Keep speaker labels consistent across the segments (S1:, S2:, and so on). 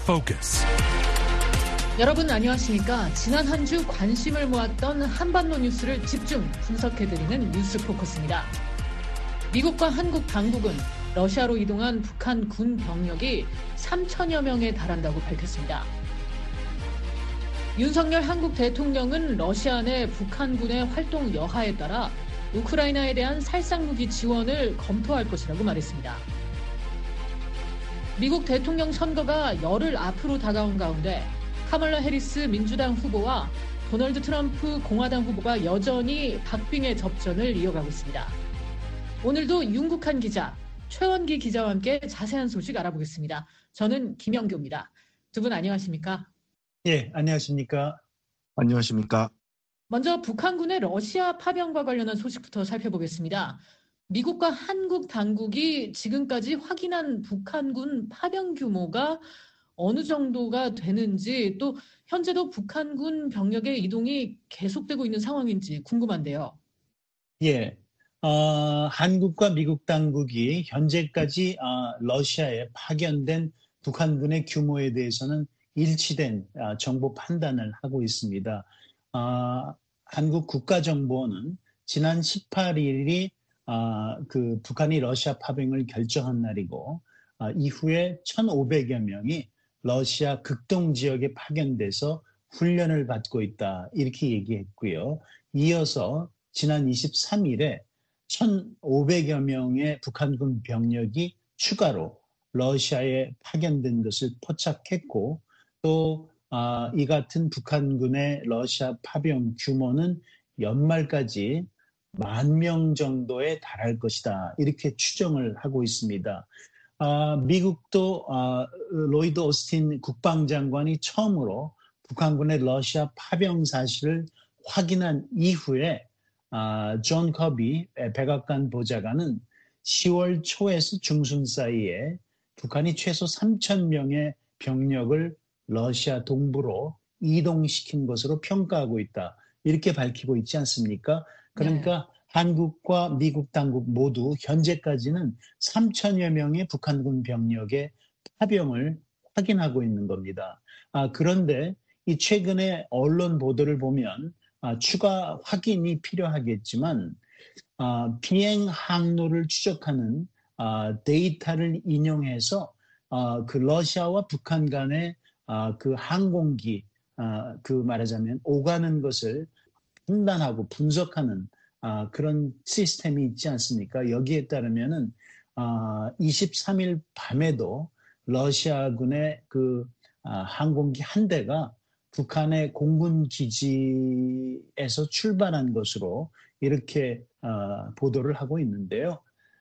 S1: Focus.
S2: 여러분 안녕하십니까? 지난 한 주 관심을 모았던 한반도 뉴스를 집중 분석해드리는 뉴스 포커스입니다. 미국과 한국 당국은 러시아로 이동한 북한 군 병력이 3천여 명에 달한다고 밝혔습니다. 윤석열 한국 대통령은 러시아 내 북한군의 활동 여하에 따라 우크라이나에 대한 살상무기 지원을 검토할 것이라고 말했습니다. 미국 대통령 선거가 열흘 앞으로 다가온 가운데 카멀라 해리스 민주당 후보와 도널드 트럼프 공화당 후보가 여전히 박빙의 접전을 이어가고 있습니다. 오늘도 윤국한 기자, 최원기 기자와 함께 자세한 소식 알아보겠습니다. 저는 김영교입니다. 두 분 안녕하십니까?
S3: 예, 안녕하십니까?
S4: 안녕하십니까?
S2: 먼저 북한군의 러시아 파병과 관련한 소식부터 살펴보겠습니다. 미국과 한국 당국이 지금까지 확인한 북한군 파병 규모가 어느 정도가 되는지, 또 현재도 북한군 병력의 이동이 계속되고 있는 상황인지 궁금한데요.
S3: 예, 한국과 미국 당국이 현재까지 러시아에 파견된 북한군의 규모에 대해서는 일치된 정보 판단을 하고 있습니다. 한국 국가정보원은 지난 18일이 그 북한이 러시아 파병을 결정한 날이고, 이후에 1,500여 명이 러시아 극동 지역에 파견돼서 훈련을 받고 있다, 이렇게 얘기했고요. 이어서 지난 23일에 1,500여 명의 북한군 병력이 추가로 러시아에 파견된 것을 포착했고, 또 이 같은 북한군의 러시아 파병 규모는 연말까지 10,000명 정도에 달할 것이다, 이렇게 추정을 하고 있습니다. 미국도 로이드 오스틴 국방장관이 처음으로 북한군의 러시아 파병 사실을 확인한 이후에 존 커비 백악관 보좌관은 10월 초에서 중순 사이에 북한이 최소 3,000명의 병력을 러시아 동부로 이동시킨 것으로 평가하고 있다, 이렇게 밝히고 있지 않습니까? 그러니까 네. 한국과 미국 당국 모두 현재까지는 3천여 명의 북한군 병력의 파병을 확인하고 있는 겁니다. 그런데 이 최근에 언론 보도를 보면 추가 확인이 필요하겠지만 비행 항로를 추적하는 데이터를 인용해서 그 러시아와 북한 간의 그 항공기, 그 말하자면 오가는 것을 판단하고 분석하는 그런 시스템이 있지 않습니까? 여기에 따르면은 23일 밤에도 러시아군의 그 항공기 한 대가 북한의 공군 기지에서 출발한 것으로 이렇게 보도를 하고 있는데요.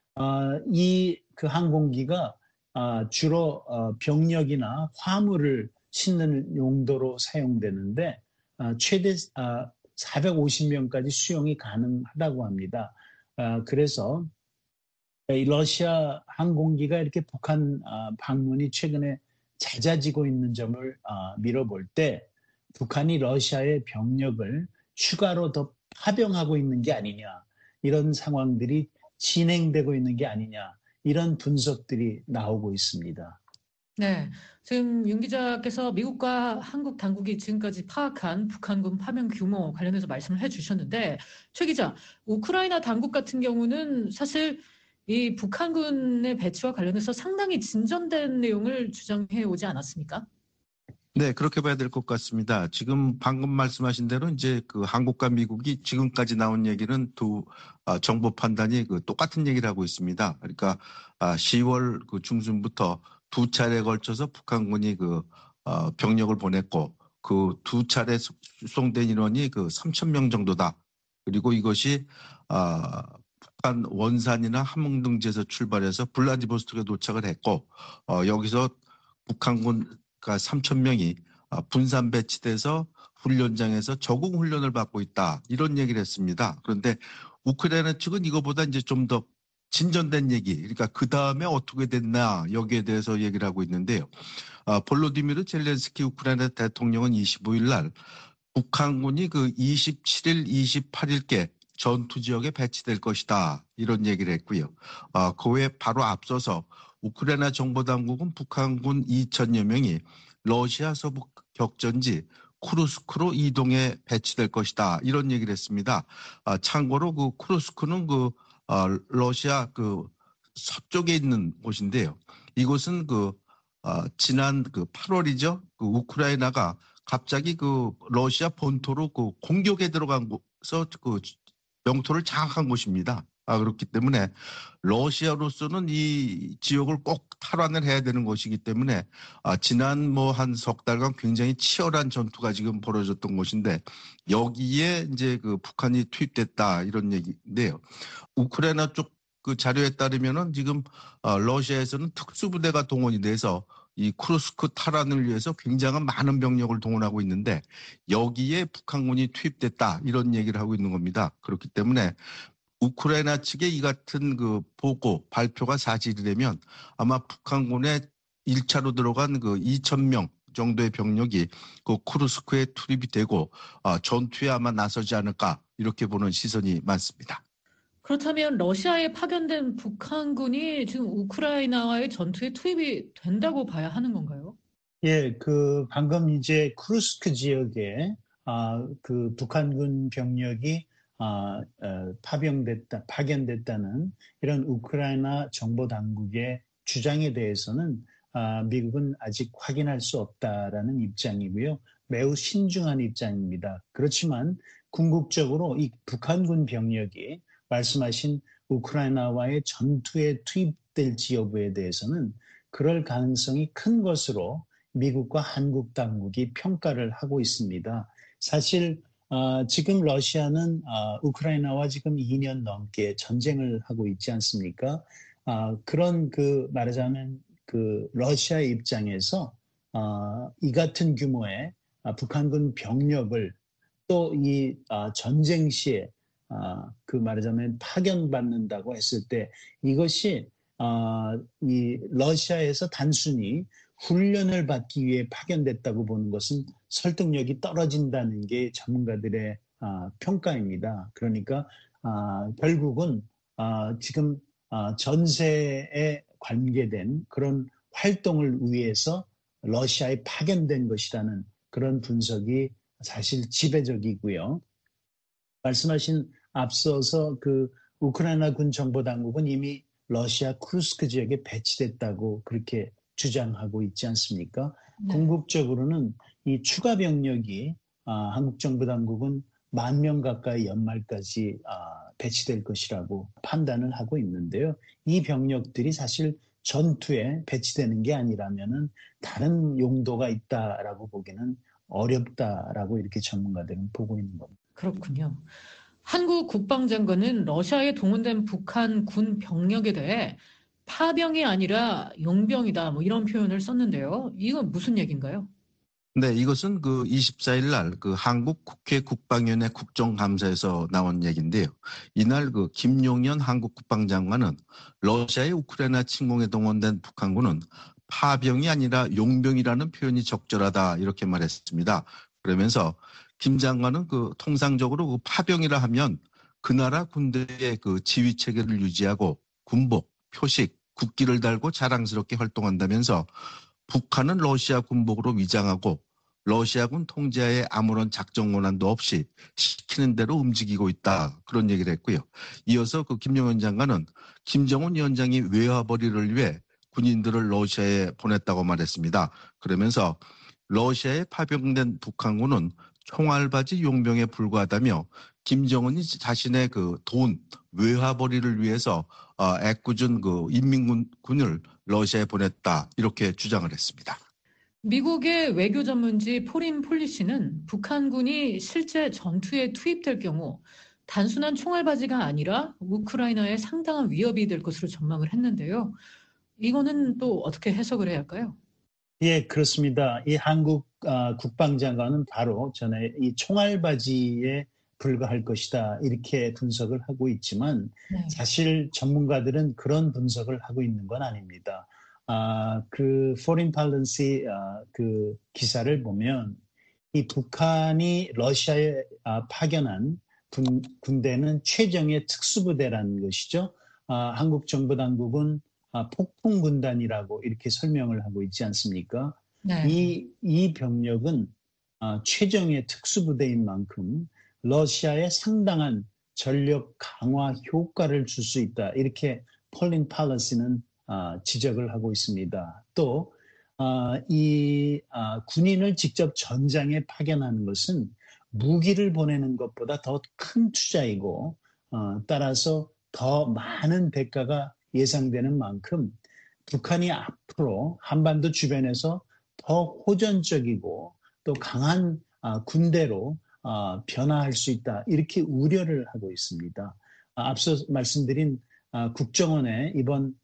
S3: 이 그 항공기가 주로 병력이나 화물을 싣는 용도로 사용되는데 최대 450명까지 수용이 가능하다고 합니다. 그래서 러시아 항공기가 이렇게 북한 방문이 최근에 잦아지고 있는 점을 미뤄볼 때 북한이 러시아의 병력을 추가로 더 파병하고 있는 게 아니냐, 이런 상황들이 진행되고 있는 게 아니냐, 이런 분석들이 나오고 있습니다.
S2: 네, 지금 윤 기자께서 미국과 한국 당국이 지금까지 파악한 북한군 파병 규모 관련해서 말씀을 해주셨는데, 최 기자, 우크라이나 당국 같은 경우는 사실 이 북한군의 배치와 관련해서 상당히 진전된 내용을 주장해 오지 않았습니까?
S4: 네, 그렇게 봐야 될 것 같습니다. 지금 방금 말씀하신 대로 이제 그 한국과 미국이 지금까지 나온 얘기는 두 정보 판단이 그 똑같은 얘기를 하고 있습니다. 그러니까 10월 그 중순부터 두 차례에 걸쳐서 북한군이 그 병력을 보냈고, 그 두 차례 수송된 인원이 그 3,000명 정도다. 그리고 이것이 북한 원산이나 함흥등지에서 출발해서 블라디보스톡에 도착을 했고, 여기서 북한군 3,000명이 분산 배치돼서 훈련장에서 적응 훈련을 받고 있다, 이런 얘기를 했습니다. 그런데 우크라이나 측은 이거보다 이제 좀 더 진전된 얘기, 그러니까 그 다음에 어떻게 됐나, 여기에 대해서 얘기를 하고 있는데요. 볼로디미르 젤렌스키 우크라이나 대통령은 25일 날 북한군이 그 27일, 28일께 전투 지역에 배치될 것이다, 이런 얘기를 했고요. 그 외에 바로 앞서서 우크라이나 정보당국은 북한군 2,000여 명이 러시아 서부 격전지 쿠르스크로 이동해 배치될 것이다. 이런 얘기를 했습니다. 참고로 그 쿠르스크는 러시아 서쪽에 있는 곳인데요. 이곳은 지난 8월이죠. 우크라이나가 갑자기 러시아 본토로 공격에 들어가서 영토를 장악한 곳입니다. 그렇기 때문에 러시아로서는 이 지역을 꼭 탈환을 해야 되는 것이기 때문에 지난 한 석 달간 굉장히 치열한 전투가 지금 벌어졌던 곳인데 여기에 이제 북한이 투입됐다 이런 얘기인데요. 우크라이나 쪽 자료에 따르면은 지금 러시아에서는 특수부대가 동원이 돼서 이 쿠르스크 탈환을 위해서 굉장한 많은 병력을 동원하고 있는데 여기에 북한군이 투입됐다 이런 얘기를 하고 있는 겁니다. 그렇기 때문에 우크라이나 측의 이 같은 보고 발표가 사실이 되면 아마 북한군에 1차로 들어간 2,000명 정도의 병력이 쿠르스크에 투입이 되고 전투에 아마 나서지 않을까 이렇게 보는 시선이 많습니다.
S2: 그렇다면 러시아에 파견된 북한군이 지금 우크라이나와의 전투에 투입이 된다고 봐야 하는 건가요?
S3: 예, 방금 이제 쿠르스크 지역에 북한군 병력이 파견됐다는 이런 우크라이나 정보 당국의 주장에 대해서는 미국은 아직 확인할 수 없다라는 입장이고요. 매우 신중한 입장입니다. 그렇지만 궁극적으로 이 북한군 병력이 말씀하신 우크라이나와의 전투에 투입될지 여부에 대해서는 그럴 가능성이 큰 것으로 미국과 한국 당국이 평가를 하고 있습니다. 사실 지금 러시아는 우크라이나와 지금 2년 넘게 전쟁을 하고 있지 않습니까? 그런 말하자면 러시아 입장에서 이 같은 규모의 북한군 병력을 또 이 전쟁 시에 말하자면 파견받는다고 했을 때 이것이 이 러시아에서 단순히 훈련을 받기 위해 파견됐다고 보는 것은 설득력이 떨어진다는 게 전문가들의 평가입니다. 그러니까 결국은 지금 전세에 관계된 그런 활동을 위해서 러시아에 파견된 것이라는 그런 분석이 사실 지배적이고요. 말씀하신 앞서서 우크라이나 군 정보당국은 이미 러시아 쿠르스크 지역에 배치됐다고 그렇게 주장하고 있지 않습니까?
S2: 네.
S3: 궁극적으로는 이 추가 병력이 한국 정부 당국은 10,000명 가까이 연말까지 배치될 것이라고 판단을 하고 있는데요. 이 병력들이 사실 전투에 배치되는 게 아니라면은 다른 용도가 있다라고 보기는 어렵다라고 이렇게 전문가들은 보고 있는 겁니다.
S2: 그렇군요. 한국 국방장관은 러시아에 동원된 북한 군 병력에 대해 파병이 아니라 용병이다 이런 표현을 썼는데요. 이건 무슨 얘기인가요?
S4: 네, 이것은 24일 날 한국 국회 국방위원회 국정감사에서 나온 얘기인데요. 이날 김용현 한국 국방장관은 러시아의 우크라이나 침공에 동원된 북한군은 파병이 아니라 용병이라는 표현이 적절하다 이렇게 말했습니다. 그러면서 김 장관은 통상적으로 파병이라 하면 그 나라 군대의 지휘 체계를 유지하고 군복, 표식, 국기를 달고 자랑스럽게 활동한다면서 북한은 러시아 군복으로 위장하고 러시아군 통제하에 아무런 작전 권한도 없이 시키는 대로 움직이고 있다. 그런 얘기를 했고요. 이어서 김용현 장관은 김정은 위원장이 외화벌이를 위해 군인들을 러시아에 보냈다고 말했습니다. 그러면서 러시아에 파병된 북한군은 총알바지 용병에 불과하다며 김정은이 자신의 돈, 외화벌이를 위해서 애꿎은 인민군을 러시아에 보냈다. 이렇게 주장을 했습니다.
S2: 미국의 외교 전문지 포린 폴리시는 북한군이 실제 전투에 투입될 경우 단순한 총알바지가 아니라 우크라이나에 상당한 위협이 될 것으로 전망을 했는데요. 이거는 또 어떻게 해석을 해야 할까요?
S3: 예, 그렇습니다. 이 한국 국방장관은 바로 전에 이 총알바지에 불과할 것이다 이렇게 분석을 하고 있지만
S2: 네.
S3: 사실 전문가들은 그런 분석을 하고 있는 건 아닙니다. Foreign Policy 기사를 보면 이 북한이 러시아에 파견한 군대는 최정예 특수부대라는 것이죠. 한국 정부 당국은 폭풍 군단이라고 이렇게 설명을 하고 있지 않습니까?
S2: 네.
S3: 이 병력은 최정예 특수부대인 만큼 러시아에 상당한 전력 강화 효과를 줄 수 있다. 이렇게 폴린 팔러스는 지적을 하고 있습니다. 또 이 군인을 직접 전장에 파견하는 것은 무기를 보내는 것보다 더 큰 투자이고 따라서 더 많은 대가가 예상되는 만큼 북한이 앞으로 한반도 주변에서 더 호전적이고 또 강한 군대로 변화할 수 있다. 이렇게 우려를 하고 있습니다. 앞서 말씀드린 국정원의 이번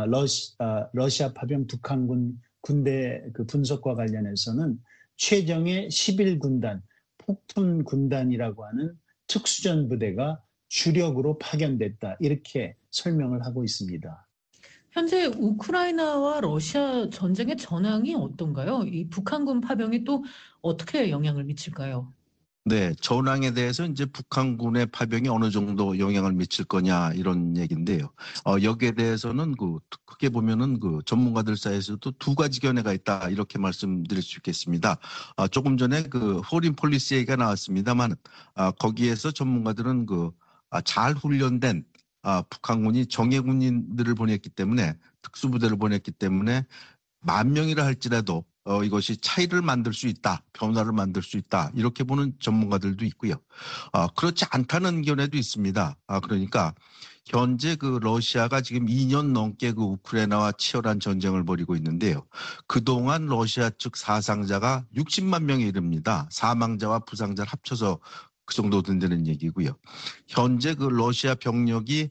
S3: 러시아 파병 북한군 군대 그 분석과 관련해서는 최정예 11군단, 폭풍 군단이라고 하는 특수전 부대가 주력으로 파견됐다. 이렇게 설명을 하고 있습니다.
S2: 현재 우크라이나와 러시아 전쟁의 전황이 어떤가요? 이 북한군 파병이 또 어떻게 영향을 미칠까요?
S4: 네, 전황에 대해서 이제 북한군의 파병이 어느 정도 영향을 미칠 거냐 이런 얘기인데요. 여기에 대해서는 크게 보면은 전문가들 사이에서도 두 가지 견해가 있다 이렇게 말씀드릴 수 있겠습니다. 조금 전에 포린 폴리시 얘기가 나왔습니다만 거기에서 전문가들은 잘 훈련된 북한군이 정예군인들을 보냈기 때문에 특수부대를 보냈기 때문에 10,000명이라 할지라도 이것이 차이를 만들 수 있다, 변화를 만들 수 있다 이렇게 보는 전문가들도 있고요. 그렇지 않다는 견해도 있습니다. 그러니까 현재 러시아가 지금 2년 넘게 우크라이나와 치열한 전쟁을 벌이고 있는데요. 그동안 러시아 측 사상자가 60만 명에 이릅니다. 사망자와 부상자를 합쳐서 그 정도 된다는 얘기고요. 현재 러시아 병력이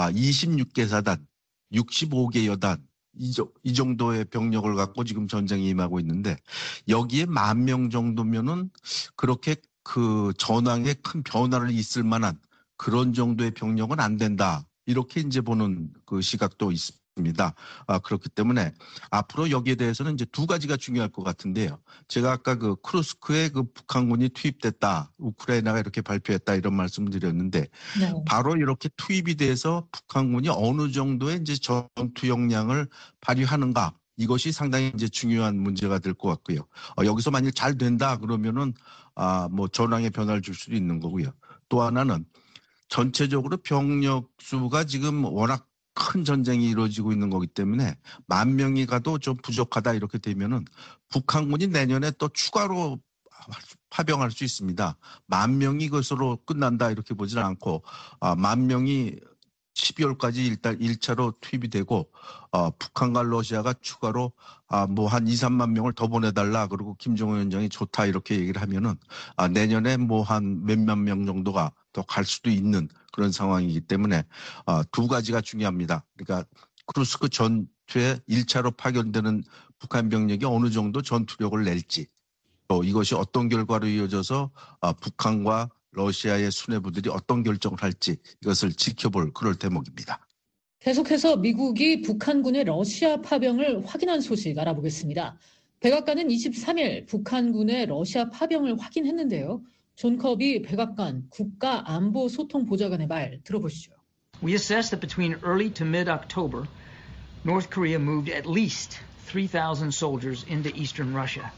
S4: 26개 사단, 65개 여단 이 정도의 병력을 갖고 지금 전쟁에 임하고 있는데 여기에 10,000명 정도면은 그렇게 전황에 큰 변화를 있을 만한 그런 정도의 병력은 안 된다. 이렇게 이제 보는 시각도 있습니다. 그렇기 때문에 앞으로 여기에 대해서는 이제 두 가지가 중요할 것 같은데요. 제가 아까 크루스크에 북한군이 투입됐다, 우크라이나가 이렇게 발표했다 이런 말씀을 드렸는데
S2: 네.
S4: 바로 이렇게 투입이 돼서 북한군이 어느 정도의 이제 전투 역량을 발휘하는가 이것이 상당히 이제 중요한 문제가 될 것 같고요. 여기서 만일 잘 된다 그러면은 뭐 전황의 변화를 줄 수도 있는 거고요. 또 하나는 전체적으로 병력 수가 지금 워낙 큰 전쟁이 이루어지고 있는 거기 때문에 10,000명이 가도 좀 부족하다 이렇게 되면은 북한군이 내년에 또 추가로 파병할 수 있습니다. 10,000명이 그것으로 끝난다 이렇게 보지는 않고 10,000명이 12월까지 일단 1차로 투입이 되고 북한과 러시아가 추가로 뭐 한 2-3만 명을 더 보내달라 그리고 김정은 위원장이 좋다 이렇게 얘기를 하면은 내년에 뭐 한 몇만 명 정도가 더 갈 수도 있는 그런 상황이기 때문에 두 가지가 중요합니다. 그러니까 크루스크 전투에 1차로 파견되는 북한 병력이 어느 정도 전투력을 낼지 또 이것이 어떤 결과로 이어져서 북한과 러시아의 수뇌부들이 어떤 결정을 할지 이것을 지켜볼 그럴 대목입니다.
S2: 계속해서 미국이 북한군의 러시아 파병을 확인한 소식 알아보겠습니다. 백악관은 23일 북한군의 러시아 파병을 확인했는데요. 존 커비 백악관 국가안보소통보좌관의 말 들어보시죠.
S1: We assess that between early to mid-October, North Korea moved at least 3,000 soldiers into eastern Russia.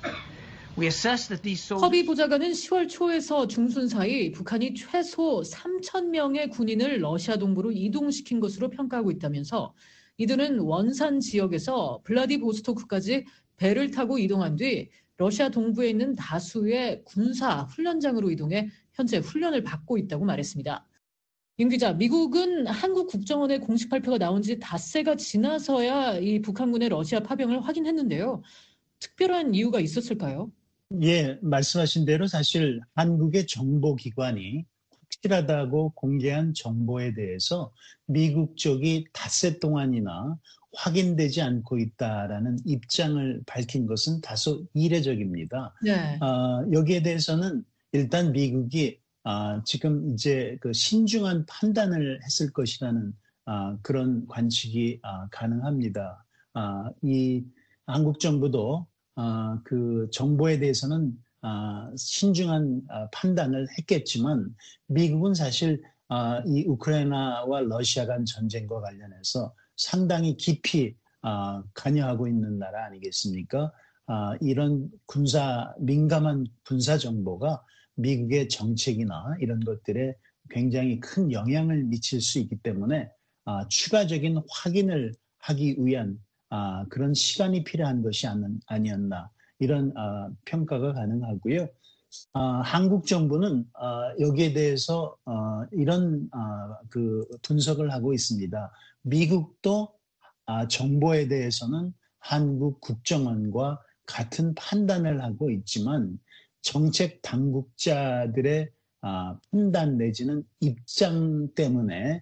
S2: 커비 보좌관은 10월 초에서 중순 사이 북한이 최소 3,000명의 군인을 러시아 동부로 이동시킨 것으로 평가하고 있다면서 이들은 원산 지역에서 블라디보스토크까지 배를 타고 이동한 뒤 러시아 동부에 있는 다수의 군사 훈련장으로 이동해 현재 훈련을 받고 있다고 말했습니다. 임 기자, 미국은 한국 국정원의 공식 발표가 나온 지 닷새가 지나서야 이 북한군의 러시아 파병을 확인했는데요. 특별한 이유가 있었을까요?
S3: 예, 말씀하신 대로 사실 한국의 정보기관이 확실하다고 공개한 정보에 대해서 미국 쪽이 닷새 동안이나 확인되지 않고 있다라는 입장을 밝힌 것은 다소 이례적입니다.
S2: 네.
S3: 여기에 대해서는 일단 미국이 지금 이제 신중한 판단을 했을 것이라는 그런 관측이 가능합니다. 이 한국 정부도 그 정보에 대해서는 신중한 판단을 했겠지만 미국은 사실 이 우크라이나와 러시아 간 전쟁과 관련해서 상당히 깊이 관여하고 있는 나라 아니겠습니까? 이런 민감한 군사 정보가 미국의 정책이나 이런 것들에 굉장히 큰 영향을 미칠 수 있기 때문에 추가적인 확인을 하기 위한 그런 시간이 필요한 것이 아니었나 이런 평가가 가능하고요. 한국 정부는 여기에 대해서 이런 그 분석을 하고 있습니다. 미국도 정보에 대해서는 한국 국정원과 같은 판단을 하고 있지만 정책 당국자들의 판단 내지는 입장 때문에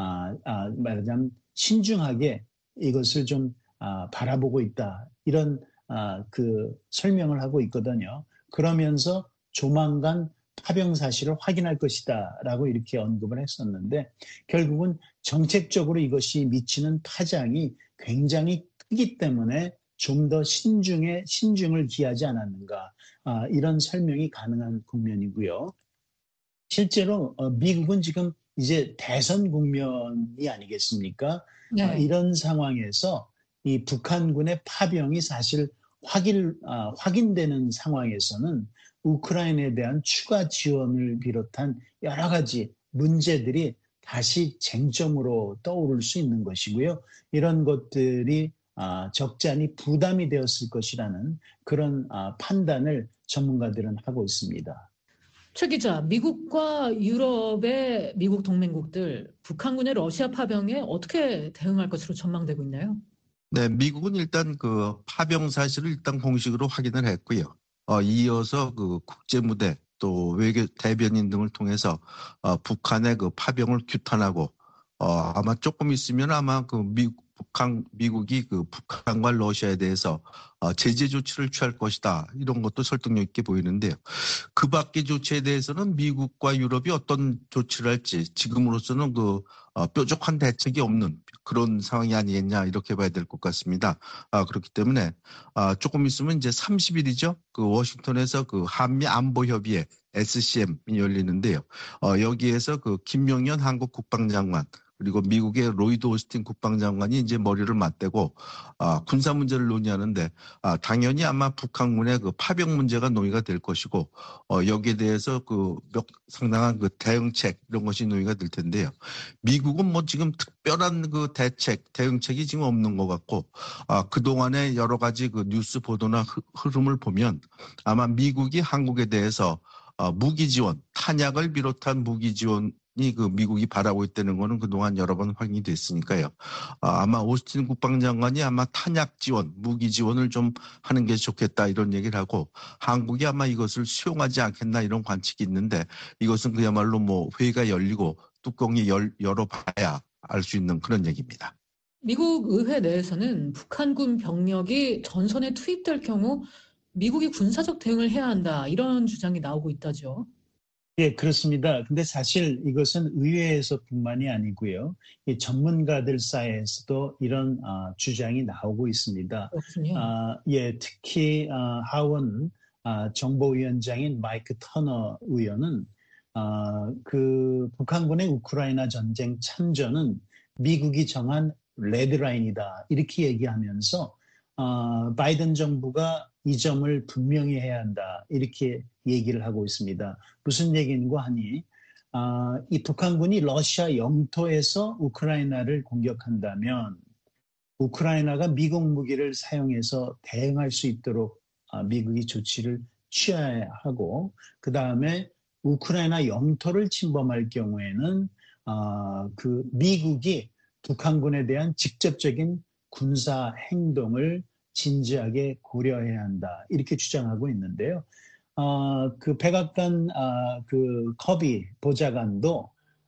S3: 말하자면 신중하게 이것을 좀 바라보고 있다. 이런 그 설명을 하고 있거든요. 그러면서 조만간 파병 사실을 확인할 것이다 라고 이렇게 언급을 했었는데 결국은 정책적으로 이것이 미치는 타장이 굉장히 크기 때문에 좀 더 신중을 기하지 않았는가 이런 설명이 가능한 국면이고요. 실제로 미국은 지금 이제 대선 국면이 아니겠습니까?
S2: 네.
S3: 이런 상황에서 이 북한군의 파병이 사실 확인되는 상황에서는 우크라이나에 대한 추가 지원을 비롯한 여러 가지 문제들이 다시 쟁점으로 떠오를 수 있는 것이고요. 이런 것들이 적잖이 부담이 되었을 것이라는 그런 판단을 전문가들은 하고 있습니다.
S2: 최 기자, 미국과 유럽의 미국 동맹국들, 북한군의 러시아 파병에 어떻게 대응할 것으로 전망되고 있나요?
S4: 네, 미국은 일단 그 파병 사실을 일단 공식으로 확인을 했고요. 이어서 그 국제무대 또 외교 대변인 등을 통해서 북한의 그 파병을 규탄하고 아마 조금 있으면 아마 그 미국이 그 북한과 러시아에 대해서 제재 조치를 취할 것이다. 이런 것도 설득력 있게 보이는데요. 그 밖의 조치에 대해서는 미국과 유럽이 어떤 조치를 할지 지금으로서는 그 뾰족한 대책이 없는 그런 상황이 아니겠냐 이렇게 봐야 될 것 같습니다. 그렇기 때문에 조금 있으면 이제 30일이죠. 그 워싱턴에서 그 한미 안보협의회 SCM이 열리는데요. 여기에서 그 김용현 한국 국방장관 그리고 미국의 로이드 오스틴 국방장관이 이제 머리를 맞대고 군사 문제를 논의하는데 당연히 아마 북한군의 그 파병 문제가 논의가 될 것이고 여기에 대해서 그 상당한 그 대응책 이런 것이 논의가 될 텐데요. 미국은 뭐 지금 특별한 그 대응책이 지금 없는 것 같고 그동안의 여러 가지 그 뉴스 보도나 흐름을 보면 아마 미국이 한국에 대해서 무기 지원, 탄약을 비롯한 무기 지원이 그 미국이 바라고 있다는 거는 그동안 여러 번 확인이 됐으니까요. 아마 오스틴 국방장관이 아마 탄약 지원, 무기 지원을 좀 하는 게 좋겠다 이런 얘기를 하고 한국이 아마 이것을 수용하지 않겠나 이런 관측이 있는데 이것은 그야말로 뭐 회의가 열리고 뚜껑이 열어봐야 알 수 있는 그런 얘기입니다.
S2: 미국 의회 내에서는 북한군 병력이 전선에 투입될 경우 미국이 군사적 대응을 해야 한다 이런 주장이 나오고 있다죠.
S3: 예, 그렇습니다. 근데 사실 이것은 의회에서뿐만이 아니고요. 이 전문가들 사이에서도 이런 주장이 나오고 있습니다.
S2: 그렇군요.
S3: 예, 특히 하원 정보위원장인 마이크 터너 의원은 그 북한군의 우크라이나 전쟁 참전은 미국이 정한 레드라인이다 이렇게 얘기하면서 바이든 정부가 이 점을 분명히 해야 한다 이렇게 얘기를 하고 있습니다. 무슨 얘기인가 하니 이 북한군이 러시아 영토에서 우크라이나를 공격한다면 우크라이나가 미국 무기를 사용해서 대응할 수 있도록 미국이 조치를 취해야 하고 그 다음에 우크라이나 영토를 침범할 경우에는 그 미국이 북한군에 대한 직접적인 군사 행동을 진지하게 고려해야 한다 이렇게 주장하고 있는데요. 그 백악관 그 커비 보좌관도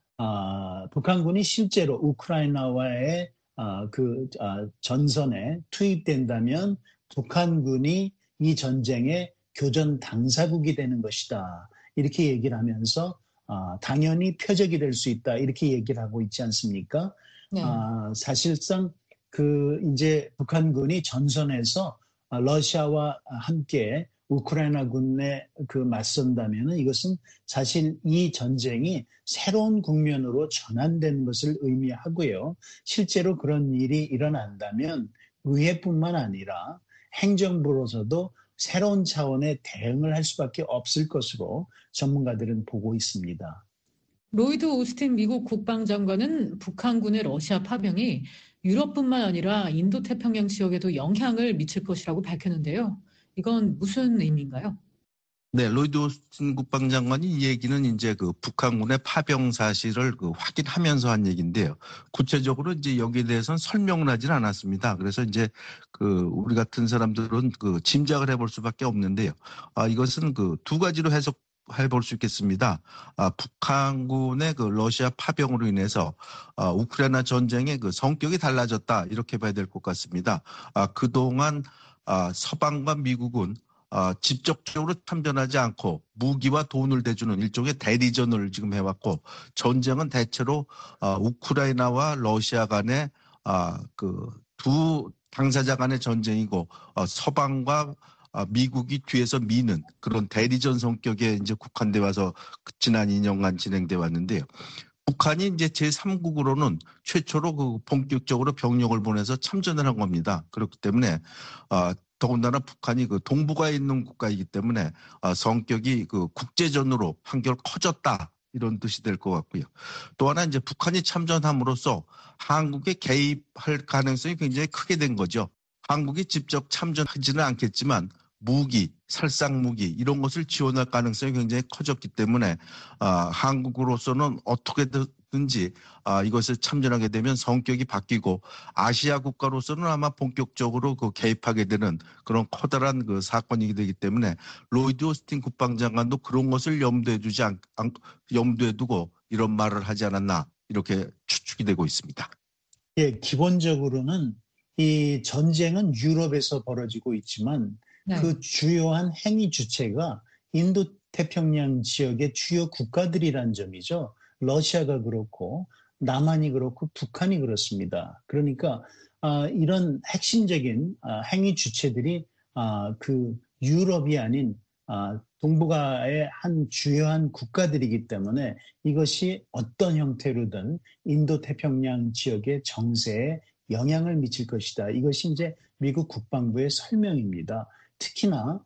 S3: 북한군이 실제로 우크라이나와의 그 전선에 투입된다면 북한군이 이 전쟁의 교전 당사국이 되는 것이다 이렇게 얘기를 하면서 당연히 표적이 될 수 있다 이렇게 얘기를 하고 있지 않습니까?
S2: 네.
S3: 사실상 그 이제 북한군이 전선에서 러시아와 함께 우크라이나군에 맞선다면은 이것은 사실 이 전쟁이 새로운 국면으로 전환되는 것을 의미하고요. 실제로 그런 일이 일어난다면 의회뿐만 아니라 행정부로서도 새로운 차원의 대응을 할 수밖에 없을 것으로 전문가들은 보고 있습니다.
S2: 로이드 오스틴 미국 국방장관은 북한군의 러시아 파병이 유럽뿐만 아니라 인도태평양 지역에도 영향을 미칠 것이라고 밝혔는데요. 이건 무슨 의미인가요?
S4: 네, 로이드 오스틴 국방장관이 이 얘기는 이제 북한군의 파병 사실을 확인하면서 한 얘기인데요. 구체적으로 이제 여기에 대해서는 설명을 하진 않았습니다. 그래서 이제 우리 같은 사람들은 짐작을 해볼 수밖에 없는데요. 이것은 두 가지로 해볼 수 있겠습니다. 북한군의 러시아 파병으로 인해서 우크라이나 전쟁의 성격이 달라졌다 이렇게 봐야 될 것 같습니다. 그동안 서방과 미국은 직접적으로 참전하지 않고 무기와 돈을 대주는 일종의 대리전을 지금 해왔고 전쟁은 대체로 우크라이나와 러시아 간의 두 당사자 간의 전쟁이고 서방과 미국이 뒤에서 미는 그런 대리전 성격에 이제 국한돼 와서 지난 2년간 진행돼 왔는데요. 북한이 이제 제3국으로는 최초로 본격적으로 병력을 보내서 참전을 한 겁니다. 그렇기 때문에 더군다나 북한이 동북아에 있는 국가이기 때문에 성격이 국제전으로 한결 커졌다 이런 뜻이 될 것 같고요. 또 하나 이제 북한이 참전함으로써 한국에 개입할 가능성이 굉장히 크게 된 거죠. 한국이 직접 참전하지는 않겠지만 무기, 살상무기 이런 것을 지원할 가능성이 굉장히 커졌기 때문에 한국으로서는 어떻게든지 이것을 참전하게 되면 성격이 바뀌고 아시아 국가로서는 아마 본격적으로 개입하게 되는 그런 커다란 사건이 되기 때문에 로이드 오스틴 국방장관도 그런 것을 염두에 두고 이런 말을 하지 않았나 이렇게 추측이 되고 있습니다.
S3: 예, 기본적으로는 이 전쟁은 유럽에서 벌어지고 있지만
S2: 네.
S3: 그 주요한 행위 주체가 인도 태평양 지역의 주요 국가들이란 점이죠. 러시아가 그렇고 남한이 그렇고 북한이 그렇습니다. 그러니까 이런 핵심적인 행위 주체들이 유럽이 아닌 동북아의 한 주요한 국가들이기 때문에 이것이 어떤 형태로든 인도 태평양 지역의 정세에 영향을 미칠 것이다. 이것이 이제 미국 국방부의 설명입니다. 특히나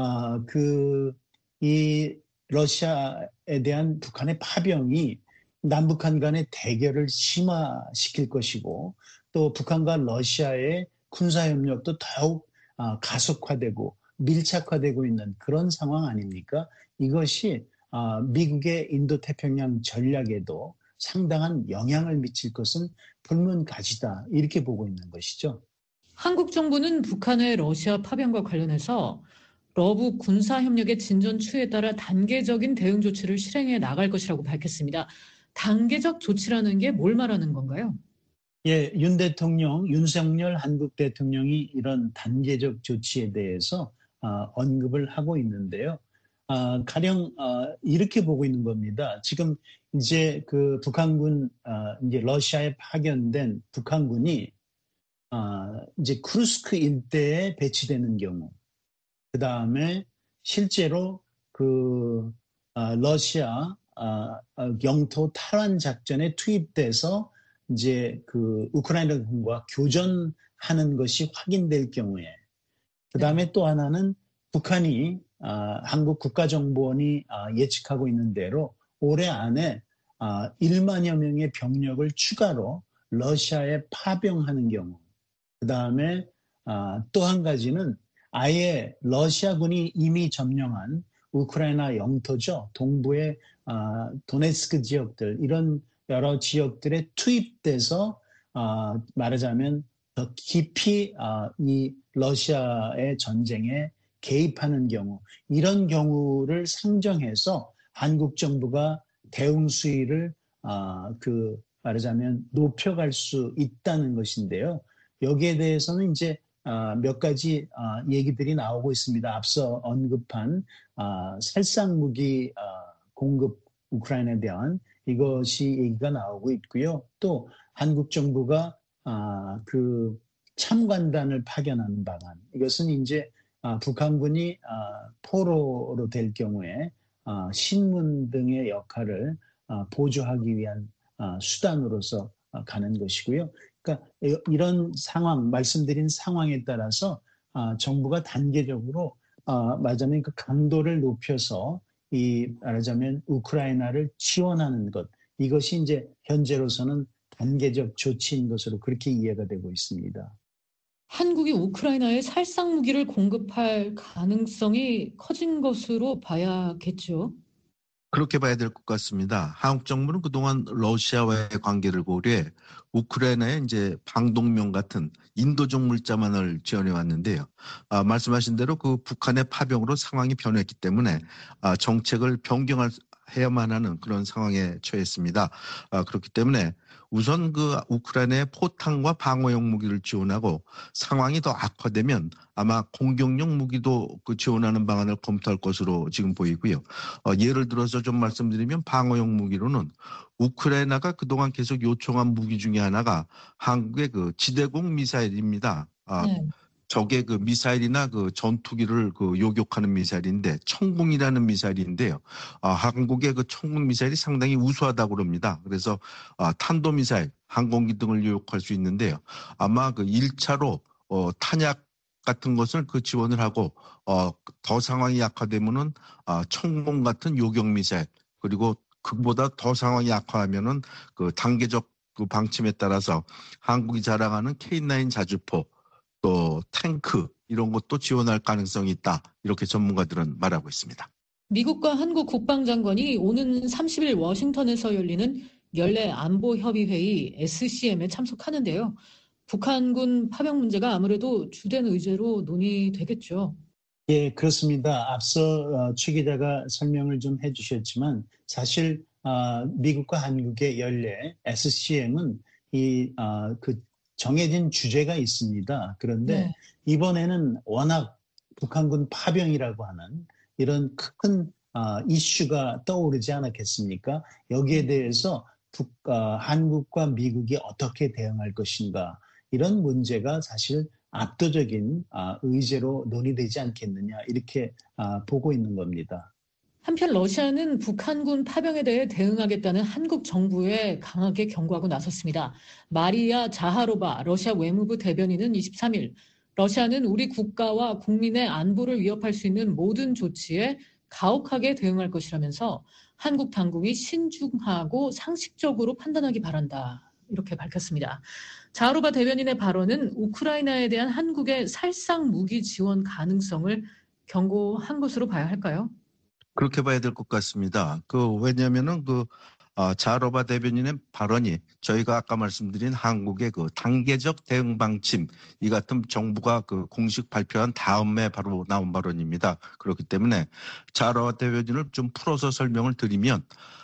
S3: 이 러시아에 대한 북한의 파병이 남북한 간의 대결을 심화시킬 것이고 또 북한과 러시아의 군사협력도 더욱 가속화되고 밀착화되고 있는 그런 상황 아닙니까? 이것이 미국의 인도태평양 전략에도 상당한 영향을 미칠 것은 불문가지다 이렇게 보고 있는 것이죠.
S2: 한국 정부는 북한의 러시아 파병과 관련해서 러북 군사협력의 진전 추이에 따라 단계적인 대응 조치를 실행해 나갈 것이라고 밝혔습니다. 단계적 조치라는 게 뭘 말하는 건가요?
S3: 예, 윤석열 한국 대통령이 이런 단계적 조치에 대해서 언급을 하고 있는데요. 가령 이렇게 보고 있는 겁니다. 지금 이제 북한군 이제 러시아에 파견된 북한군이 이제 쿠르스크 일대에 배치되는 경우, 그 다음에 실제로 러시아 영토 탈환 작전에 투입돼서 이제 우크라이나군과 교전하는 것이 확인될 경우에, 그 다음에 또 하나는 북한이 한국 국가정보원이 예측하고 있는 대로 올해 안에 1만여 명의 병력을 추가로 러시아에 파병하는 경우, 그 다음에 또 한 가지는 아예 러시아군이 이미 점령한 우크라이나 영토죠. 동부의 도네츠크 지역들, 이런 여러 지역들에 투입돼서 말하자면 더 깊이 이 러시아의 전쟁에 개입하는 경우, 이런 경우를 상정해서 한국 정부가 대응 수위를 말하자면 높여갈 수 있다는 것인데요. 여기에 대해서는 이제 몇 가지 얘기들이 나오고 있습니다. 앞서 언급한 살상무기 공급 우크라이나에 대한 이것이 얘기가 나오고 있고요. 또 한국 정부가 참관단을 파견하는 방안, 이것은 이제 북한군이 포로로 될 경우에 신문 등의 역할을 보조하기 위한 수단으로서 가는 것이고요. 그러니까 이런 상황, 말씀드린 상황에 따라서 정부가 단계적으로 말하자면 그 강도를 높여서 말하자면 우크라이나를 지원하는 것, 이것이 이제 현재로서는 단계적 조치인 것으로 그렇게 이해가 되고 있습니다.
S2: 한국이 우크라이나에 살상 무기를 공급할 가능성이 커진 것으로 봐야겠죠.
S4: 그렇게 봐야 될 것 같습니다. 한국 정부는 그동안 러시아와의 관계를 고려해 우크라이나에 이제 방독면 같은 인도적 물자만을 지원해 왔는데요. 말씀하신 대로 그 북한의 파병으로 상황이 변했기 때문에 정책을 변경해야만 하는 그런 상황에 처했습니다. 그렇기 때문에 우선 그 우크라이나의 포탄과 방어용 무기를 지원하고 상황이 더 악화되면 아마 공격용 무기도 그 지원하는 방안을 검토할 것으로 지금 보이고요. 예를 들어서 좀 말씀드리면 방어용 무기로는 우크라이나가 그동안 계속 요청한 무기 중에 하나가 한국의 그 지대공 미사일입니다.
S2: 네.
S4: 적의 그 미사일이나 그 전투기를 그 요격하는 미사일인데 청궁이라는 미사일인데요. 한국의 그 청궁 미사일이 상당히 우수하다고 합니다. 그래서 탄도 미사일, 항공기 등을 요격할 수 있는데요. 아마 그 1차로 탄약 같은 것을 그 지원을 하고 더 상황이 약화되면은 청궁 같은 요격 미사일, 그리고 그보다 더 상황이 약화하면은 그 단계적 그 방침에 따라서 한국이 자랑하는 K9 자주포, 또 탱크 이런 것도 지원할 가능성이 있다. 이렇게 전문가들은 말하고 있습니다.
S2: 미국과 한국 국방장관이 오는 30일 워싱턴에서 열리는 연례 안보협의회의 SCM에 참석하는데요. 북한군 파병 문제가 아무래도 주된 의제로 논의되겠죠.
S3: 예, 그렇습니다. 앞서 최 기자가 설명을 좀 해주셨지만 사실 미국과 한국의 연례 SCM은 그 정해진 주제가 있습니다. 그런데
S2: 네.
S3: 이번에는 워낙 북한군 파병이라고 하는 이런 큰 이슈가 떠오르지 않았겠습니까? 여기에 대해서 한국과 미국이 어떻게 대응할 것인가, 이런 문제가 사실 압도적인 의제로 논의되지 않겠느냐, 이렇게 보고 있는 겁니다.
S2: 한편 러시아는 북한군 파병에 대해 대응하겠다는 한국 정부에 강하게 경고하고 나섰습니다. 마리아 자하로바 러시아 외무부 대변인은 23일 러시아는 우리 국가와 국민의 안보를 위협할 수 있는 모든 조치에 가혹하게 대응할 것이라면서 한국 당국이 신중하고 상식적으로 판단하기 바란다, 이렇게 밝혔습니다. 자하로바 대변인의 발언은 우크라이나에 대한 한국의 살상 무기 지원 가능성을 경고한 것으로 봐야 할까요?
S4: 그렇게 봐야 될 것 같습니다. 왜냐면은 자하로바 대변인의 발언이 저희가 아까 말씀드린 한국의 그 단계적 대응 방침, 이 같은 정부가 그 공식 발표한 다음에 바로 나온 발언입니다. 그렇기 때문에 자하로바 대변인을 좀 풀어서 설명을 드리면,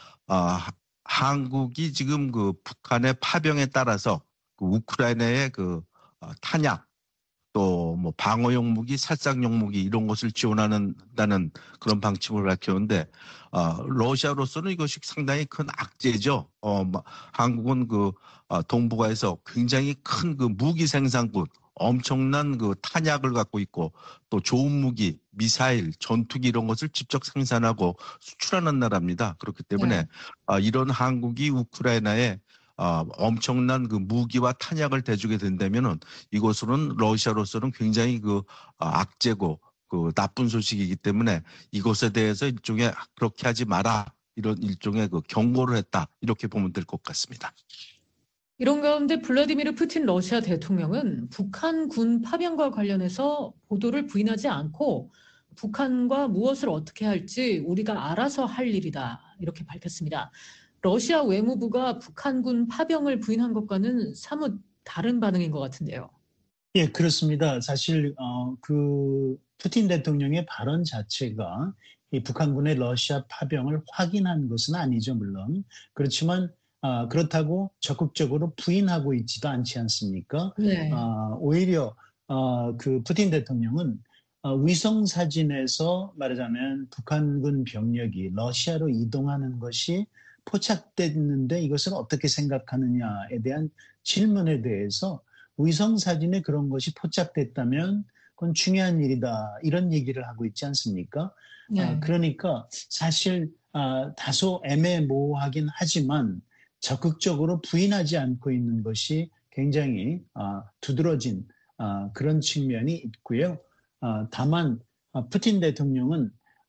S4: 한국이 지금 그 북한의 파병에 따라서 그 우크라이나의 그 탄약, 또 뭐 방어용 무기, 살상용 무기 이런 것을 지원한다는 그런 방침을 밝혔는데, 러시아로서는 이것이 상당히 큰 악재죠. 한국은 동북아에서 굉장히 큰 그 무기 생산국, 엄청난 그 탄약을 갖고 있고 또 좋은 무기, 미사일, 전투기 이런 것을 직접 생산하고 수출하는 나라입니다. 그렇기 때문에 이런 한국이 우크라이나에 엄청난 그 무기와 탄약을 대주게 된다면은 이것으로는 러시아로서는 굉장히 악재고 나쁜 소식이기 때문에 이것에 대해서 일종의 그렇게 하지 마라, 이런 일종의 경고를 했다, 이렇게 보면 될 것 같습니다.
S2: 이런 가운데 블라디미르 푸틴 러시아 대통령은 북한 군 파병과 관련해서 보도를 부인하지 않고 북한과 무엇을 어떻게 할지 우리가 알아서 할 일이다, 이렇게 밝혔습니다. 러시아 외무부가 북한군 파병을 부인한 것과는 사뭇 다른 반응인 것 같은데요.
S3: 예, 그렇습니다. 사실 그 푸틴 대통령의 발언 자체가 이 북한군의 러시아 파병을 확인한 것은 아니죠, 물론. 그렇지만 그렇다고 적극적으로 부인하고 있지도 않지 않습니까?
S2: 네.
S3: 오히려 그 푸틴 대통령은 위성 사진에서 말하자면 북한군 병력이 러시아로 이동하는 것이 포착됐는데 이것을 어떻게 생각하느냐에 대한 질문에 대해서 위성 사진에 그런 것이 포착됐다면 그건 중요한 일이다. 이런 얘기를 하고 있지 않습니까?
S2: 네.
S3: 그러니까 사실 다소 애매모호하긴 하지만 적극적으로 부인하지 않고 있는 것이 굉장히 두드러진 그런 측면이 있고요. 다만 푸틴 대통령은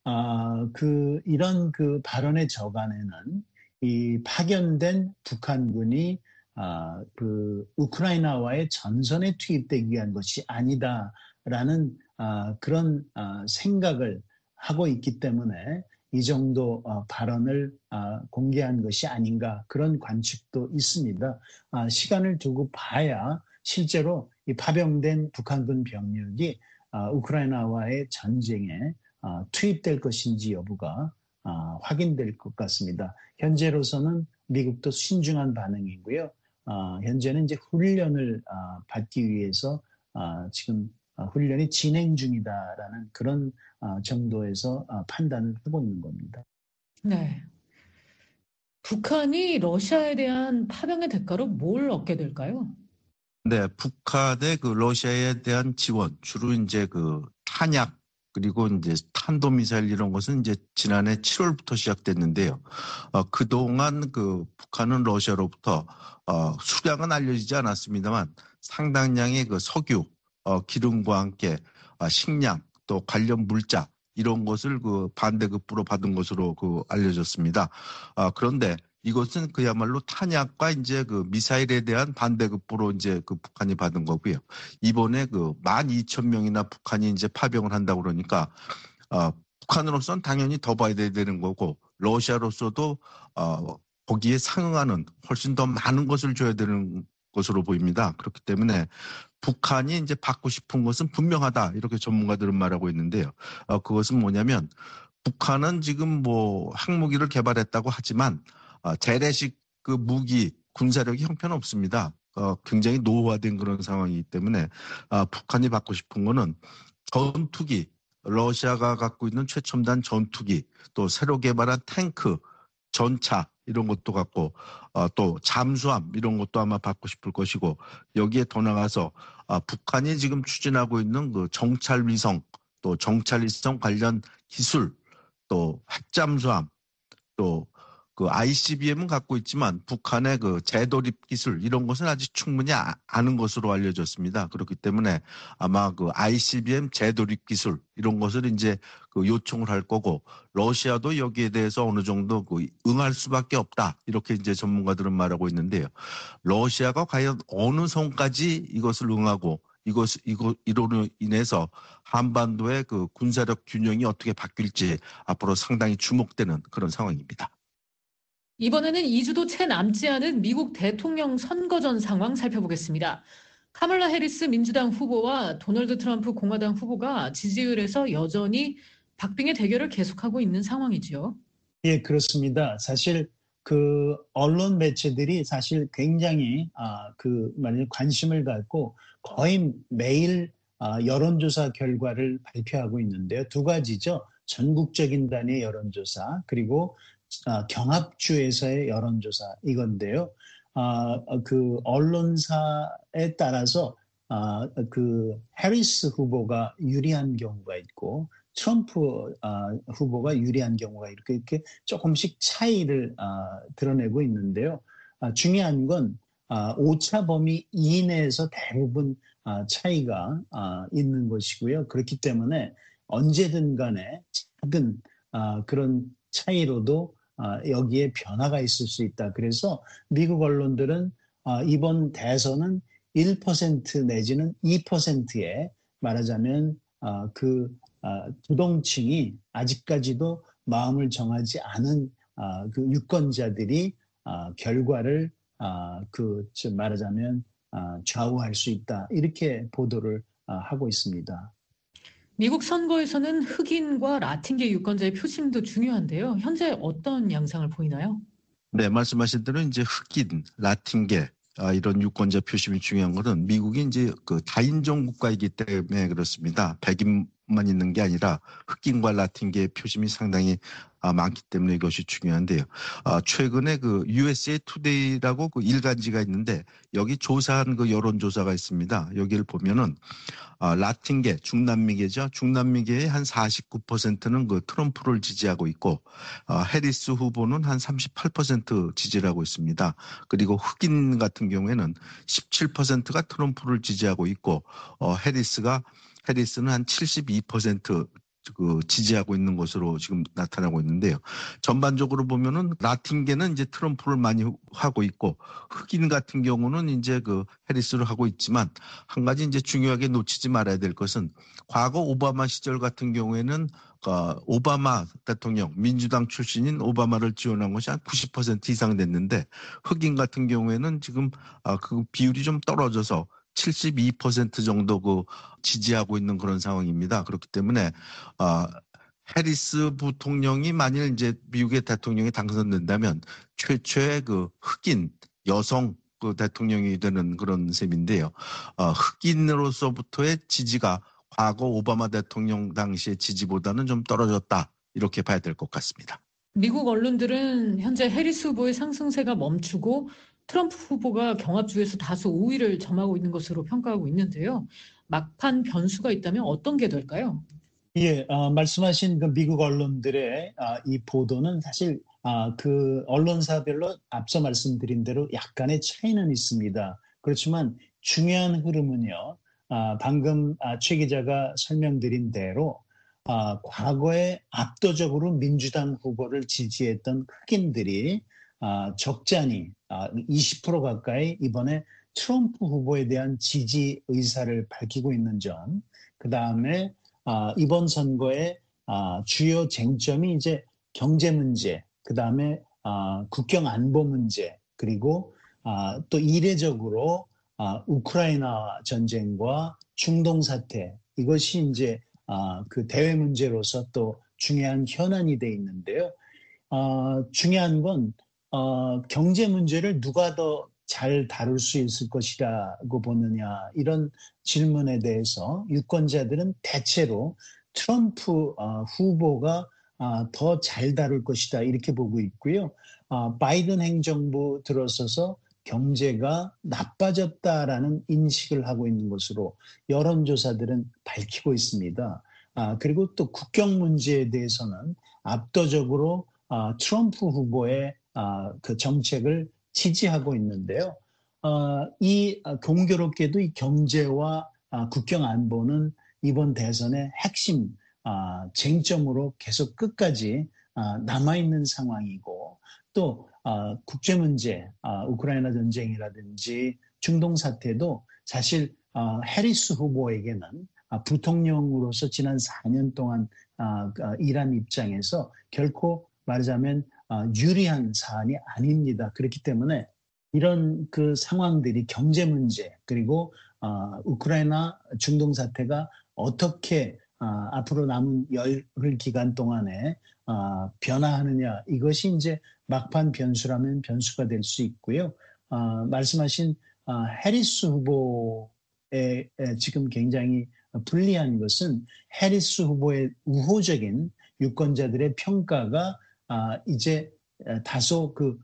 S3: 이런 그 발언의 저간에는 이 파견된 북한군이 그 우크라이나와의 전선에 투입되기 위한 것이 아니다라는 그런 생각을 하고 있기 때문에 이 정도 발언을 공개한 것이 아닌가 그런 관측도 있습니다. 시간을 두고 봐야 실제로 이 파병된 북한군 병력이 우크라이나와의 전쟁에 투입될 것인지 여부가 확인될 것 같습니다. 현재로서는 미국도 신중한 반응이고요. 현재는 이제 훈련을 받기 위해서 지금 훈련이 진행 중이다라는 그런 정도에서 판단을 하고 있는 겁니다.
S2: 네. 북한이 러시아에 대한 파병의 대가로 뭘 얻게 될까요?
S4: 네, 북한의 그 러시아에 대한 지원, 주로 이제 그 탄약, 그리고 이제 탄도미사일 이런 것은 이제 지난해 7월부터 시작됐는데요. 그동안 그 북한은 러시아로부터 수량은 알려지지 않았습니다만 상당량의 그 석유, 기름과 함께 식량, 또 관련 물자 이런 것을 그 반대급부로 받은 것으로 그 알려졌습니다. 그런데 이것은 그야말로 탄약과 이제 그 미사일에 대한 반대급부로 이제 그 북한이 받은 거고요. 이번에 그 12,000명이나 북한이 이제 파병을 한다고 그러니까, 북한으로서는 당연히 더 봐야 되는 거고, 러시아로서도, 거기에 상응하는 훨씬 더 많은 것을 줘야 되는 것으로 보입니다. 그렇기 때문에 북한이 이제 받고 싶은 것은 분명하다. 이렇게 전문가들은 말하고 있는데요. 그것은 뭐냐면, 북한은 지금 뭐 핵무기를 개발했다고 하지만, 재래식 그 무기, 군사력이 형편없습니다. 굉장히 노후화된 그런 상황이기 때문에 북한이 받고 싶은 거는 전투기, 러시아가 갖고 있는 최첨단 전투기, 또 새로 개발한 탱크, 전차 이런 것도 갖고 또 잠수함 이런 것도 아마 받고 싶을 것이고 여기에 더 나가서 북한이 지금 추진하고 있는 그 정찰위성, 또 정찰위성 관련 기술, 또 핵잠수함, 또 그 ICBM은 갖고 있지만 북한의 그 재도립 기술 이런 것은 아직 충분히 아는 것으로 알려졌습니다. 그렇기 때문에 아마 그 ICBM 재도립 기술 이런 것을 이제 그 요청을 할 거고 러시아도 여기에 대해서 어느 정도 그 응할 수밖에 없다 이렇게 이제 전문가들은 말하고 있는데요. 러시아가 과연 어느 선까지 이것을 응하고 이로 인해서 한반도의 그 군사력 균형이 어떻게 바뀔지 앞으로 상당히 주목되는 그런 상황입니다.
S2: 이번에는 2주도 채 남지 않은 미국 대통령 선거 전 상황 살펴보겠습니다. 카멀라 해리스 민주당 후보와 도널드 트럼프 공화당 후보가 지지율에서 여전히 박빙의 대결을 계속하고 있는 상황이지요.
S3: 예, 그렇습니다. 사실 그 언론 매체들이 사실 굉장히 관심을 갖고 거의 매일 여론조사 결과를 발표하고 있는데요. 두 가지죠. 전국적인 단위의 여론조사 그리고 경합주에서의 여론조사 이건데요. 그 언론사에 따라서 그 해리스 후보가 유리한 경우가 있고 트럼프 후보가 유리한 경우가 이렇게 조금씩 차이를 드러내고 있는데요. 중요한 건 오차 범위 이내에서 대부분 차이가 있는 것이고요. 그렇기 때문에 언제든 간에 작은 그런 차이로도 여기에 변화가 있을 수 있다. 그래서 미국 언론들은 이번 대선은 1% 내지는 2%에 말하자면 부동층이 아직까지도 마음을 정하지 않은 그 유권자들이 결과를 말하자면 좌우할 수 있다. 이렇게 보도를 하고 있습니다.
S2: 미국 선거에서는 흑인과 라틴계 유권자의 표심도 중요한데요. 현재 어떤 양상을 보이나요?
S4: 네, 말씀하신 대로 이제 흑인, 라틴계 이런 유권자 표심이 중요한 것은 미국이 이제 그 다인종 국가이기 때문에 그렇습니다. 백인 만 있는 게 아니라 흑인과 라틴계의 표심이 상당히 많기 때문에 이것이 중요한데요. 최근에 그 USA Today라고 그 일간지가 있는데 여기 조사한 그 여론조사가 있습니다. 여기를 보면은 라틴계, 중남미계죠. 중남미계의 한 49%는 그 트럼프를 지지하고 있고 해리스 후보는 한 38% 지지를 하고 있습니다. 그리고 흑인 같은 경우에는 17%가 트럼프를 지지하고 있고 해리스는 한 72% 그 지지하고 있는 것으로 지금 나타나고 있는데요. 전반적으로 보면은 라틴계는 이제 트럼프를 많이 하고 있고 흑인 같은 경우는 이제 그 해리스를 하고 있지만 한 가지 이제 중요하게 놓치지 말아야 될 것은 과거 오바마 시절 같은 경우에는 오바마 대통령 민주당 출신인 오바마를 지원한 것이 한 90% 이상 됐는데 흑인 같은 경우에는 지금 그 비율이 좀 떨어져서 72% 정도 그 지지하고 있는 그런 상황입니다. 그렇기 때문에 해리스 부통령이 만일 이제 미국의 대통령이 당선된다면 최초의 그 흑인 여성 그 대통령이 되는 그런 셈인데요. 흑인으로서부터의 지지가 과거 오바마 대통령 당시의 지지보다는 좀 떨어졌다. 이렇게 봐야 될 것 같습니다.
S2: 미국 언론들은 현재 해리스 후보의 상승세가 멈추고 트럼프 후보가 경합주에서 다소 우위를 점하고 있는 것으로 평가하고 있는데요. 막판 변수가 있다면 어떤 게 될까요?
S3: 예, 말씀하신 그 미국 언론들의 이 보도는 사실 그 언론사별로 앞서 말씀드린 대로 약간의 차이는 있습니다. 그렇지만 중요한 흐름은요. 방금 최 기자가 설명드린 대로 과거에 압도적으로 민주당 후보를 지지했던 흑인들이 적잖이 20% 가까이 이번에 트럼프 후보에 대한 지지 의사를 밝히고 있는 점, 그 다음에 이번 선거의 주요 쟁점이 이제 경제 문제, 그 다음에 국경 안보 문제, 그리고 또 이례적으로 우크라이나 전쟁과 중동 사태, 이것이 이제 그 대외 문제로서 또 중요한 현안이 돼 있는데요. 중요한 건 경제 문제를 누가 더 잘 다룰 수 있을 것이라고 보느냐, 이런 질문에 대해서 유권자들은 대체로 트럼프 후보가 더 잘 다룰 것이다 이렇게 보고 있고요. 바이든 행정부 들어서서 경제가 나빠졌다라는 인식을 하고 있는 것으로 여론조사들은 밝히고 있습니다. 그리고 또 국경 문제에 대해서는 압도적으로 트럼프 후보의 그 정책을 지지하고 있는데요. 이 공교롭게도 이 경제와 국경 안보는 이번 대선의 핵심 쟁점으로 계속 끝까지 남아있는 상황이고, 또 국제 문제, 우크라이나 전쟁이라든지 중동 사태도 사실 해리스 후보에게는 부통령으로서 지난 4년 동안 일한 입장에서 결코 말하자면 유리한 사안이 아닙니다. 그렇기 때문에 이런 그 상황들이 경제 문제, 그리고 우크라이나 중동 사태가 어떻게 앞으로 남은 열흘 기간 동안에 변화하느냐, 이것이 이제 막판 변수라면 변수가 될 수 있고요. 말씀하신 해리스 후보의 지금 굉장히 불리한 것은 해리스 후보의 우호적인 유권자들의 평가가 이제 다소 그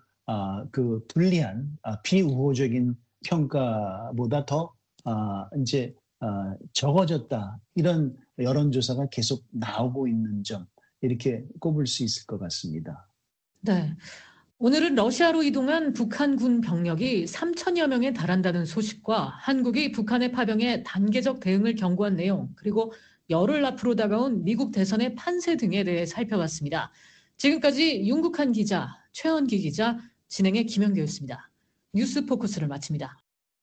S3: 불리한 비우호적인 평가보다 더 이제 적어졌다, 이런 여론조사가 계속 나오고 있는 점, 이렇게 꼽을 수 있을 것 같습니다.
S2: 네. 오늘은 러시아로 이동한 북한군 병력이 3천여 명에 달한다는 소식과 한국이 북한의 파병에 단계적 대응을 경고한 내용, 그리고 열흘 앞으로 다가온 미국 대선의 판세 등에 대해 살펴봤습니다. 지금까지 윤국한 기자, 최원기 기자, 진행의 김현규였습니다. 뉴스 포커스를 마칩니다.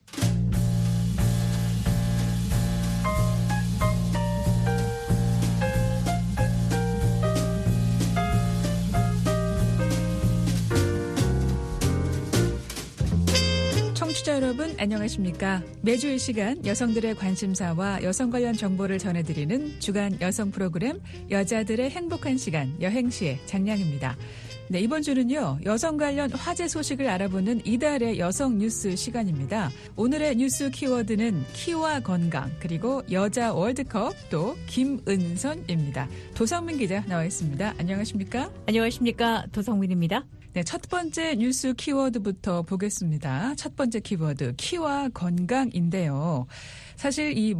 S5: 청취자 여러분 안녕하십니까? 매주 이 시간 여성들의 관심사와 여성 관련 정보를 전해드리는 주간 여성 프로그램 여자들의 행복한 시간 여행시의 장량입니다. 네, 이번 주는요, 여성 관련 화제 소식을 알아보는 이달의 여성 뉴스 시간입니다. 오늘의 뉴스 키워드는 키와 건강, 그리고 여자 월드컵, 또 김은선입니다. 도성민 기자 나와 있습니다. 안녕하십니까?
S6: 안녕하십니까? 도성민입니다.
S5: 네, 첫 번째 뉴스 키워드부터 보겠습니다. 첫 번째 키워드, 키와 건강인데요. 사실 이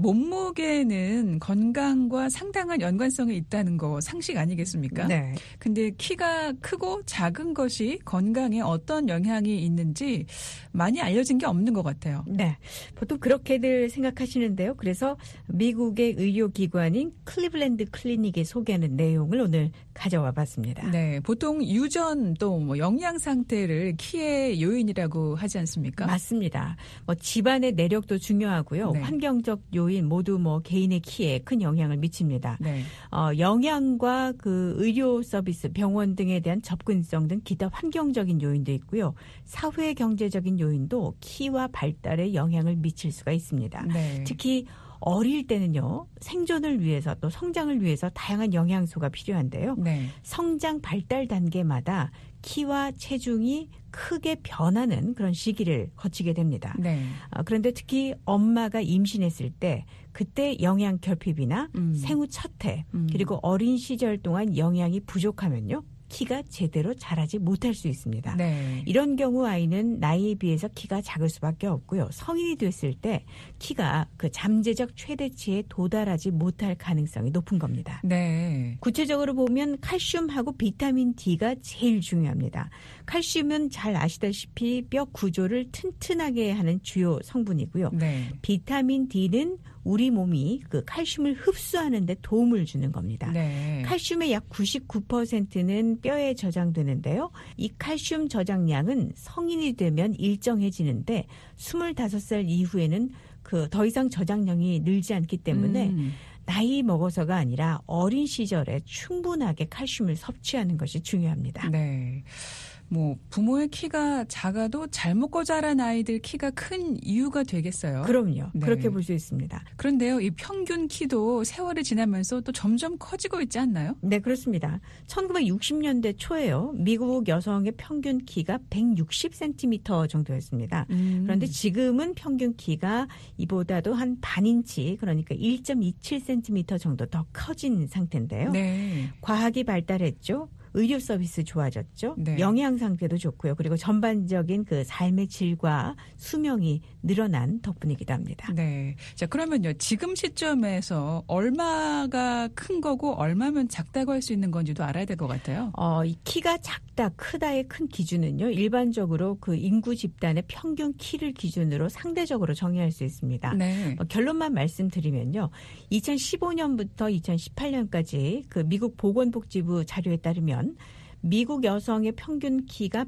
S5: 몸무게는 건강과 상당한 연관성이 있다는 거 상식 아니겠습니까?
S6: 네.
S5: 근데 키가 크고 작은 것이 건강에 어떤 영향이 있는지 많이 알려진 게 없는 것 같아요.
S6: 네. 보통 그렇게들 생각하시는데요. 그래서 미국의 의료기관인 클리블랜드 클리닉에 소개하는 내용을 오늘 가져와 봤습니다.
S5: 네. 보통 유전 또 뭐 영양 상태를 키의 요인이라고 하지 않습니까?
S6: 맞습니다. 뭐 집안의 내력도 중요하고요.
S5: 네.
S6: 환경적 요인 모두 뭐 개인의 키에 큰 영향을 미칩니다.
S5: 네.
S6: 영양과 그 의료 서비스, 병원 등에 대한 접근성 등 기타 환경적인 요인도 있고요. 사회 경제적인 요인도 키와 발달에 영향을 미칠 수가 있습니다.
S5: 네.
S6: 특히 어릴 때는요, 생존을 위해서 또 성장을 위해서 다양한 영양소가 필요한데요.
S5: 네.
S6: 성장 발달 단계마다 키와 체중이 크게 변하는 그런 시기를 거치게 됩니다.
S5: 네.
S6: 그런데 특히 엄마가 임신했을 때 그때 영양 결핍이나 생후 첫해 그리고 어린 시절 동안 영양이 부족하면요. 키가 제대로 자라지 못할 수 있습니다.
S5: 네.
S6: 이런 경우 아이는 나이에 비해서 키가 작을 수밖에 없고요. 성인이 됐을 때 키가 그 잠재적 최대치에 도달하지 못할 가능성이 높은 겁니다.
S5: 네.
S6: 구체적으로 보면 칼슘하고 비타민 D가 제일 중요합니다. 칼슘은 잘 아시다시피 뼈 구조를 튼튼하게 하는 주요 성분이고요.
S5: 네.
S6: 비타민 D는 우리 몸이 그 칼슘을 흡수하는 데 도움을 주는 겁니다.
S5: 네.
S6: 칼슘의 약 99%는 뼈에 저장되는데요. 이 칼슘 저장량은 성인이 되면 일정해지는데 25살 이후에는 그 더 이상 저장량이 늘지 않기 때문에 나이 먹어서가 아니라 어린 시절에 충분하게 칼슘을 섭취하는 것이 중요합니다.
S5: 네. 뭐 부모의 키가 작아도 잘 먹고 자란 아이들 키가 큰 이유가 되겠어요.
S6: 그럼요.
S5: 네.
S6: 그렇게 볼 수 있습니다.
S5: 그런데요, 이 평균 키도 세월이 지나면서 또 점점 커지고 있지 않나요?
S6: 네, 그렇습니다. 1960년대 초에요. 미국 여성의 평균 키가 160cm 정도였습니다. 그런데 지금은 평균 키가 이보다도 한 반인치, 그러니까 1.27cm 정도 더 커진 상태인데요.
S5: 네.
S6: 과학이 발달했죠. 의료 서비스 좋아졌죠.
S5: 네.
S6: 영양 상태도 좋고요. 그리고 전반적인 그 삶의 질과 수명이 늘어난 덕분이기도 합니다.
S5: 네. 자, 그러면요. 지금 시점에서 얼마가 큰 거고 얼마면 작다고 할 수 있는 건지도 알아야 될 것 같아요.
S6: 이 키가 작다, 크다의 큰 기준은요. 일반적으로 그 인구 집단의 평균 키를 기준으로 상대적으로 정의할 수 있습니다.
S5: 네.
S6: 결론만 말씀드리면요. 2015년부터 2018년까지 그 미국 보건복지부 자료에 따르면 미국 여성의 평균 키가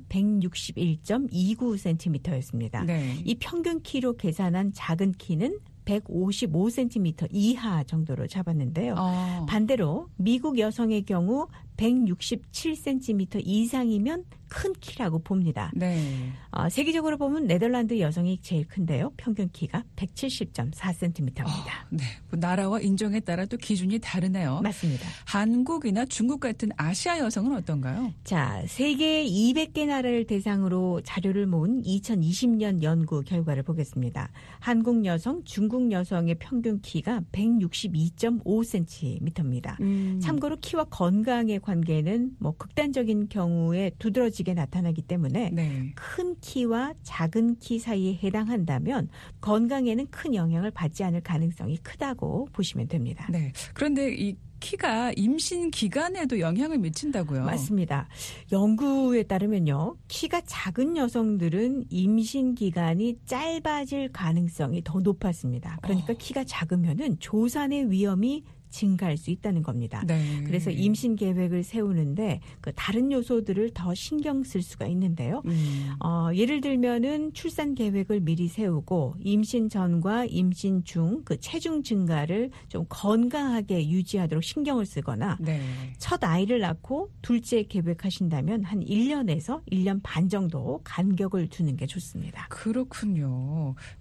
S6: 161.29cm였습니다.
S5: 네.
S6: 이 평균 키로 계산한 작은 키는 155cm 이하 정도로 잡았는데요. 반대로 미국 여성의 경우 167cm 이상이면 큰 키라고 봅니다.
S5: 네.
S6: 세계적으로 보면 네덜란드 여성이 제일 큰데요. 평균 키가 170.4cm입니다.
S5: 네. 뭐 나라와 인종에 따라 또 기준이 다르네요.
S6: 맞습니다.
S5: 한국이나 중국 같은 아시아 여성은 어떤가요?
S6: 자, 세계 200개 나라를 대상으로 자료를 모은 2020년 연구 결과를 보겠습니다. 한국 여성, 중국 여성의 평균 키가 162.5cm입니다. 참고로 키와 건강의 관계는 뭐 극단적인 경우에 두드러지게 나타나기 때문에
S5: 네.
S6: 큰 키와 작은 키 사이에 해당한다면 건강에는 큰 영향을 받지 않을 가능성이 크다고 보시면 됩니다.
S5: 네. 그런데 이 키가 임신 기간에도 영향을 미친다고요?
S6: 맞습니다. 연구에 따르면요. 키가 작은 여성들은 임신 기간이 짧아질 가능성이 더 높았습니다. 그러니까 키가 작으면은 조산의 위험이 증가할 수 있다는 겁니다.
S5: 네.
S6: 그래서 임신 계획을 세우는데 그 다른 요소들을 더 신경 쓸 수가 있는데요. 예를 들면은 출산 계획을 미리 세우고 임신 전과 임신 중 그 체중 증가를 좀 건강하게 유지하도록 신경을 쓰거나
S5: 네.
S6: 첫 아이를 낳고 둘째 계획하신다면 한 1년에서 1년 반 정도 간격을 두는 게 좋습니다.
S5: 그렇군요.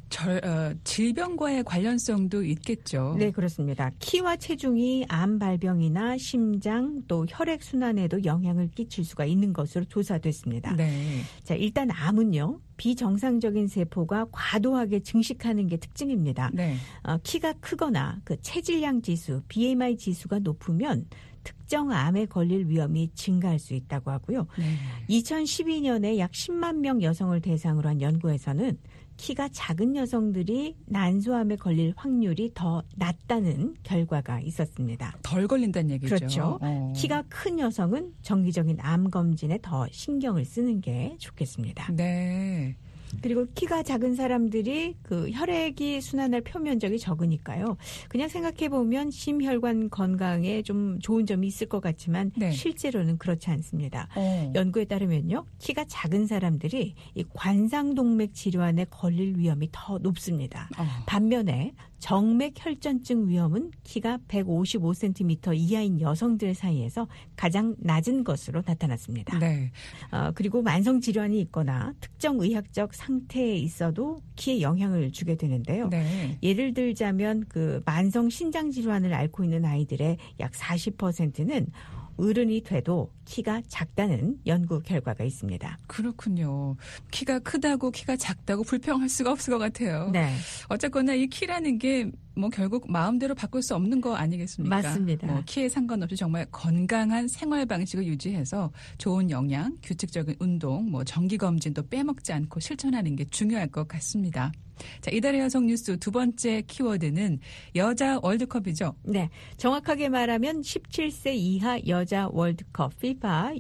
S5: 질병과의 관련성도 있겠죠.
S6: 네, 그렇습니다. 키와 체중이 암 발병이나 심장 또 혈액 순환에도 영향을 끼칠 수가 있는 것으로 조사됐습니다.
S5: 네.
S6: 자, 일단 암은요. 비정상적인 세포가 과도하게 증식하는 게 특징입니다.
S5: 네.
S6: 키가 크거나 그 체질량 지수, BMI 지수가 높으면 특정 암에 걸릴 위험이 증가할 수 있다고 하고요.
S5: 네.
S6: 2012년에 약 10만 명 여성을 대상으로 한 연구에서는 키가 작은 여성들이 난소암에 걸릴 확률이 더 낮다는 결과가 있었습니다.
S5: 덜 걸린다는 얘기죠.
S6: 그렇죠. 키가 큰 여성은 정기적인 암 검진에 더 신경을 쓰는 게 좋겠습니다.
S5: 네.
S6: 그리고 키가 작은 사람들이 그 혈액이 순환할 표면적이 적으니까요. 그냥 생각해 보면 심혈관 건강에 좀 좋은 점이 있을 것 같지만
S5: 네.
S6: 실제로는 그렇지 않습니다. 연구에 따르면요. 키가 작은 사람들이 이 관상동맥 질환에 걸릴 위험이 더 높습니다. 반면에 정맥 혈전증 위험은 키가 155cm 이하인 여성들 사이에서 가장 낮은 것으로 나타났습니다.
S5: 네.
S6: 그리고 만성 질환이 있거나 특정 의학적 상태에 있어도 키에 영향을 주게 되는데요.
S5: 네.
S6: 예를 들자면 그 만성 신장 질환을 앓고 있는 아이들의 약 40%는 어른이 돼도 키가 작다는 연구 결과가 있습니다.
S5: 그렇군요. 키가 크다고 키가 작다고 불평할 수가 없을 것 같아요.
S6: 네.
S5: 어쨌거나 이 키라는 게 뭐 결국 마음대로 바꿀 수 없는 거 아니겠습니까?
S6: 맞습니다.
S5: 뭐 키에 상관없이 정말 건강한 생활 방식을 유지해서 좋은 영양, 규칙적인 운동, 뭐 정기 검진도 빼먹지 않고 실천하는 게 중요할 것 같습니다. 자, 이달의 여성 뉴스 두 번째 키워드는 여자 월드컵이죠.
S6: 네. 정확하게 말하면 17세 이하 여자 월드컵 FIFA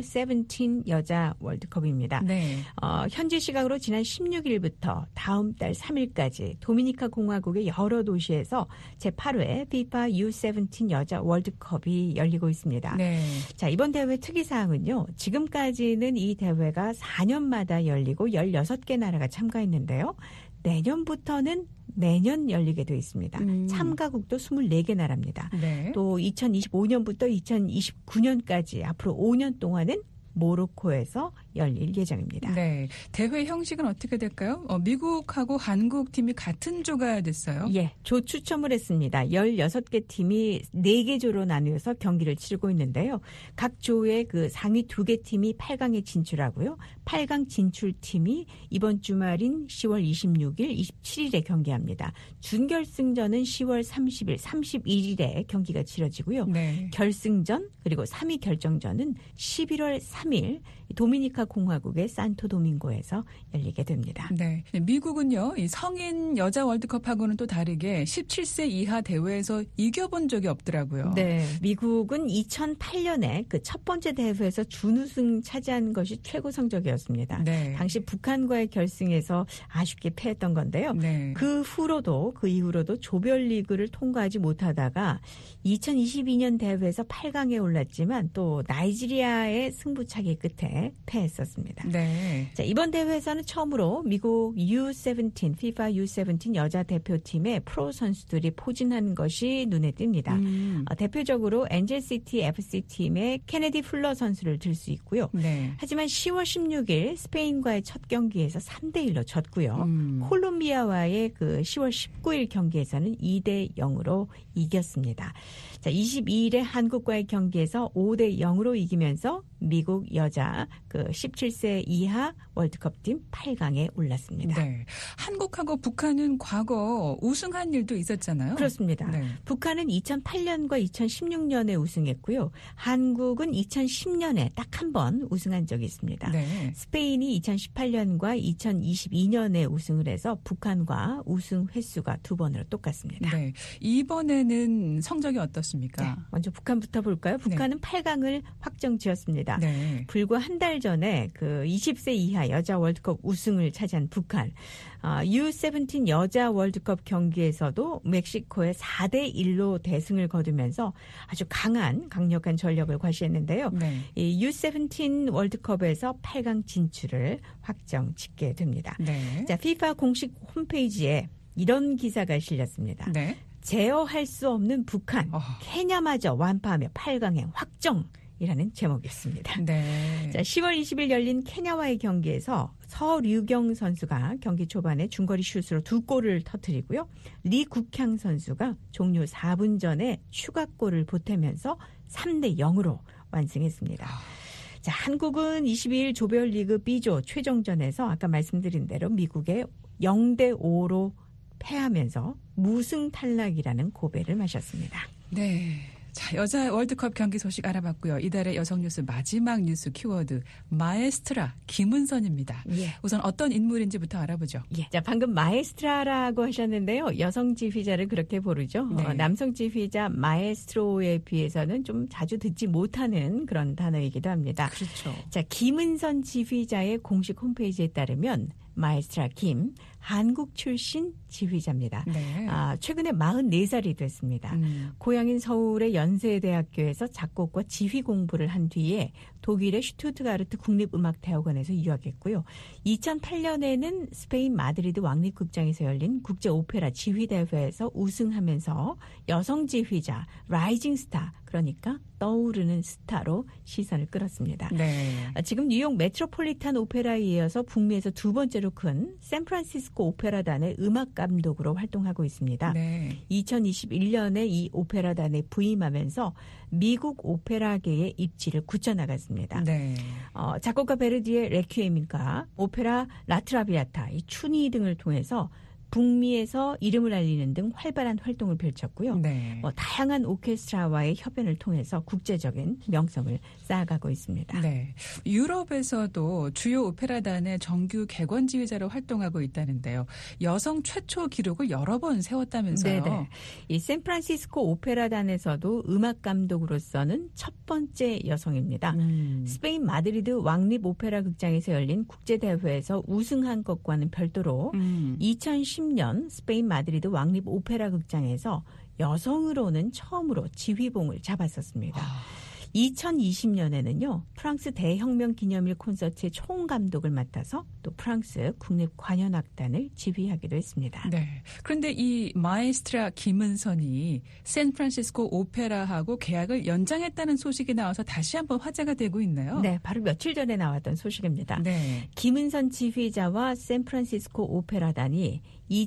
S6: U17 여자 월드컵입니다.
S5: 네.
S6: 현지 시각으로 지난 16일부터 다음 달 3일까지 도미니카 공화국의 여러 도시에서 제8회 FIFA U17 여자 월드컵이 열리고 있습니다.
S5: 네.
S6: 자, 이번 대회 특이사항은요. 지금까지는 이 대회가 4년마다 열리고 16개 나라가 참가했는데요. 내년부터는 매년 열리게 되어 있습니다. 참가국도 24개 나라입니다.
S5: 네.
S6: 또 2025년부터 2029년까지 앞으로 5년 동안은 모로코에서 열릴 예정입니다.
S5: 네. 대회 형식은 어떻게 될까요? 미국하고 한국 팀이 같은 조가 됐어요.
S6: 예, 조 추첨을 했습니다. 16개 팀이 4개 조로 나누어서 경기를 치르고 있는데요. 각 조의 그 상위 2개 팀이 8강에 진출하고요. 8강 진출 팀이 이번 주말인 10월 26일, 27일에 경기합니다. 준결승전은 10월 30일, 31일에 경기가 치러지고요.
S5: 네.
S6: 결승전 그리고 3위 결정전은 11월 3일 도미니카 공화국의 산토도밍고에서 열리게 됩니다.
S5: 네. 미국은요, 이 성인 여자 월드컵하고는 또 다르게 17세 이하 대회에서 이겨본 적이 없더라고요.
S6: 네. 미국은 2008년에 그 첫 번째 대회에서 준우승 차지한 것이 최고 성적이었습니다.
S5: 네.
S6: 당시 북한과의 결승에서 아쉽게 패했던 건데요.
S5: 네.
S6: 그 이후로도 조별리그를 통과하지 못하다가 2022년 대회에서 8강에 올랐지만 또 나이지리아의 승부차기 끝에 패했었습니다.
S5: 네.
S6: 자, 이번 대회에서는 처음으로 미국 U17, FIFA U17 여자 대표팀의 프로 선수들이 포진한 것이 눈에 띕니다. 대표적으로 엔젤시티 FC팀의 케네디 플러 선수를 들 수 있고요.
S5: 네.
S6: 하지만 10월 16일 스페인과의 첫 경기에서 3대1로 졌고요. 콜롬비아와의 그 10월 19일 경기에서는 2대0으로 이겼습니다. 자, 22일에 한국과의 경기에서 5대0으로 이기면서 미국 여자 그 17세 이하 월드컵팀 8강에 올랐습니다.
S5: 네. 한국하고 북한은 과거 우승한 일도 있었잖아요.
S6: 그렇습니다.
S5: 네.
S6: 북한은 2008년과 2016년에 우승했고요. 한국은 2010년에 딱 한 번 우승한 적이 있습니다.
S5: 네.
S6: 스페인이 2018년과 2022년에 우승을 해서 북한과 우승 횟수가 2번으로 똑같습니다.
S5: 네. 이번에는 성적이 어떻습니까?
S6: 네, 먼저 북한부터 볼까요? 북한은 8강을 확정지었습니다.
S5: 네.
S6: 불과 한 달 전에 그 20세 이하 여자 월드컵 우승을 차지한 북한. U17 여자 월드컵 경기에서도 멕시코에 4대1로 대승을 거두면서 아주 강력한 전력을 과시했는데요.
S5: 네.
S6: 이 U17 월드컵에서 8강 진출을 확정짓게 됩니다.
S5: 네.
S6: 자, FIFA 공식 홈페이지에 이런 기사가 실렸습니다.
S5: 네.
S6: 제어할 수 없는 북한, 케냐마저 완파하며 8강에 확정. 이라는 제목이었습니다.
S5: 네.
S6: 자, 10월 20일 열린 케냐와의 경기에서 서류경 선수가 경기 초반에 중거리 슛으로 2골을 터뜨리고요. 리국향 선수가 종료 4분 전에 추가골을 보태면서 3대 0으로 완승했습니다. 자, 한국은 22일 조별리그 B조 최종전에서 아까 말씀드린 대로 미국에 0대 5로 패하면서 무승 탈락이라는 고배를 마셨습니다.
S5: 네. 자, 여자 월드컵 경기 소식 알아봤고요. 이달의 여성 뉴스 마지막 뉴스 키워드 마에스트라 김은선입니다.
S6: 예.
S5: 우선 어떤 인물인지부터 알아보죠.
S6: 예. 자, 방금 마에스트라라고 하셨는데요. 여성 지휘자를 그렇게 부르죠.
S5: 네.
S6: 남성 지휘자 마에스트로에 비해서는 좀 자주 듣지 못하는 그런 단어이기도 합니다.
S5: 그렇죠.
S6: 자, 김은선 지휘자의 공식 홈페이지에 따르면 마에스트라 김, 한국 출신 지휘자입니다.
S5: 네.
S6: 최근에 44살이 됐습니다. 고향인 서울의 연세대학교에서 작곡과 지휘 공부를 한 뒤에 독일의 슈투트가르트 국립음악대학원에서 유학했고요. 2008년에는 스페인 마드리드 왕립극장에서 열린 국제오페라 지휘대회에서 우승하면서 여성 지휘자, 라이징 스타, 그러니까 떠오르는 스타로 시선을 끌었습니다.
S5: 네.
S6: 지금 뉴욕 메트로폴리탄 오페라에 이어서 북미에서 두 번째로 큰 샌프란시스코 오페라단의 음악 감독으로 활동하고 있습니다.
S5: 네.
S6: 2021년에 이 오페라단에 부임하면서 미국 오페라계의 입지를 굳혀나갔습니다.
S5: 네.
S6: 작곡가 베르디의 레퀴엠과 오페라 라트라비아타, 이 추니 등을 통해서 북미에서 이름을 알리는 등 활발한 활동을 펼쳤고요.
S5: 네.
S6: 다양한 오케스트라와의 협연을 통해서 국제적인 명성을 쌓아가고 있습니다.
S5: 네. 유럽에서도 주요 오페라단의 정규 객원 지휘자로 활동하고 있다는데요. 여성 최초 기록을 여러 번 세웠다면서요.
S6: 네네. 이 샌프란시스코 오페라단에서도 음악 감독으로서는 첫 번째 여성입니다. 스페인 마드리드 왕립 오페라 극장에서 열린 국제대회에서 우승한 것과는 별도로 2010년 스페인 마드리드 왕립 오페라 극장에서 여성으로는 처음으로 지휘봉을 잡았었습니다. 2020년에는요. 프랑스 대혁명 기념일 콘서트의 총감독을 맡아서 또 프랑스 국립관현악단을 지휘하기도 했습니다.
S5: 네. 그런데 이 마에스트라 김은선이 샌프란시스코 오페라하고 계약을 연장했다는 소식이 나와서 다시 한번 화제가 되고 있네요.
S6: 네. 바로 며칠 전에 나왔던 소식입니다.
S5: 네.
S6: 김은선 지휘자와 샌프란시스코 오페라단이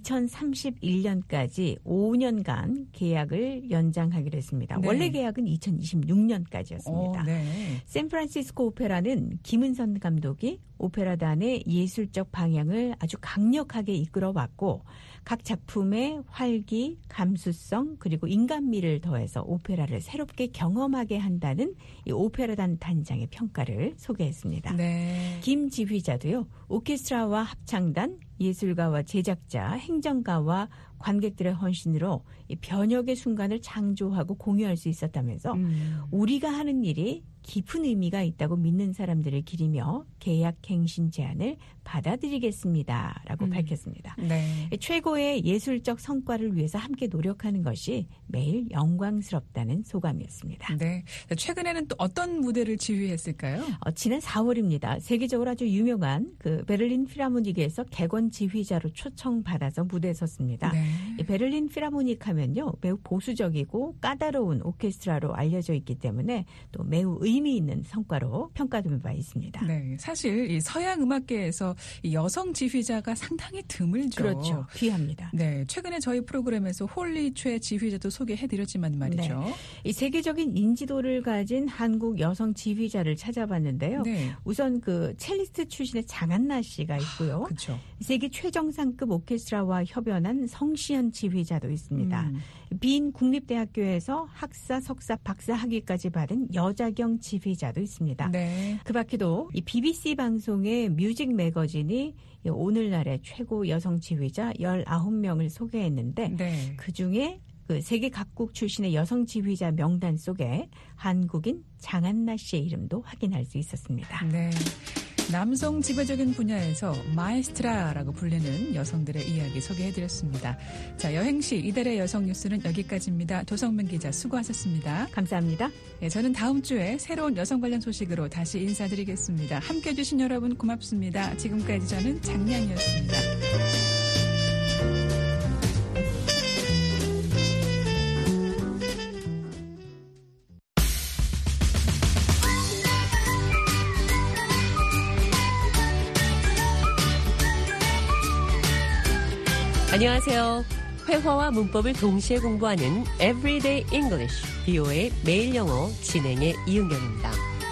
S6: 2031년까지 5년간 계약을 연장하기로 했습니다.
S5: 네.
S6: 원래 계약은 2026년까지였습니다.
S5: 네.
S6: 샌프란시스코 오페라는 김은선 감독이 오페라단의 예술적 방향을 아주 강력하게 이끌어왔고 각 작품의 활기, 감수성 그리고 인간미를 더해서 오페라를 새롭게 경험하게 한다는 이 오페라단 단장의 평가를 소개했습니다.
S5: 네.
S6: 김 지휘자도요. 오케스트라와 합창단, 예술가와 제작자, 행정가와 관객들의 헌신으로 이 변혁의 순간을 창조하고 공유할 수 있었다면서 우리가 하는 일이 깊은 의미가 있다고 믿는 사람들을 기리며 계약 갱신 제안을 받아들이겠습니다라고 밝혔습니다.
S5: 네.
S6: 최고의 예술적 성과를 위해서 함께 노력하는 것이 매일 영광스럽다는 소감이었습니다.
S5: 네. 최근에는 또 어떤 무대를 지휘했을까요?
S6: 지난 4월입니다. 세계적으로 아주 유명한 그 베를린 필하모닉에서 객원 지휘자로 초청받아서 무대에 섰습니다.
S5: 네.
S6: 이 베를린 필하모닉 하면요. 매우 보수적이고 까다로운 오케스트라로 알려져 있기 때문에 또 매우 의미 있는 성과로 평가된 바 있습니다.
S5: 네. 사실 이 서양 음악계에서 이 여성 지휘자가 상당히 드물죠.
S6: 그렇죠. 귀합니다.
S5: 네. 최근에 저희 프로그램에서 홀리최 지휘자도 소개해드렸지만 말이죠.
S6: 네. 이 세계적인 인지도를 가진 한국 여성 지휘자를 찾아봤는데요.
S5: 네.
S6: 우선 그 첼리스트 출신의 장한나 씨가 있고요.
S5: 그렇죠.
S6: 세계 최정상급 오케스트라와 협연한 성시현 지휘자도 있습니다. 빈 국립대학교에서 학사, 석사, 박사 학위까지 받은 여자경 지휘자도 있습니다.
S5: 네.
S6: 그 밖에도 이 BBC 방송의 뮤직 매거진이 오늘날의 최고 여성 지휘자 19명을 소개했는데
S5: 네.
S6: 그중에 그 세계 각국 출신의 여성 지휘자 명단 속에 한국인 장한나 씨의 이름도 확인할 수 있었습니다.
S5: 네. 남성 지배적인 분야에서 마에스트라라고 불리는 여성들의 이야기 소개해드렸습니다. 자, 여행시 이달의 여성 뉴스는 여기까지입니다. 도성민 기자 수고하셨습니다.
S6: 감사합니다.
S5: 네, 저는 다음 주에 새로운 여성 관련 소식으로 다시 인사드리겠습니다. 함께해 주신 여러분 고맙습니다. 지금까지 저는 장량이었습니다.
S7: 안녕하세요. 회화와 문법을 동시에 공부하는 Everyday English, BO의 매일 영어 진행의 이은경입니다.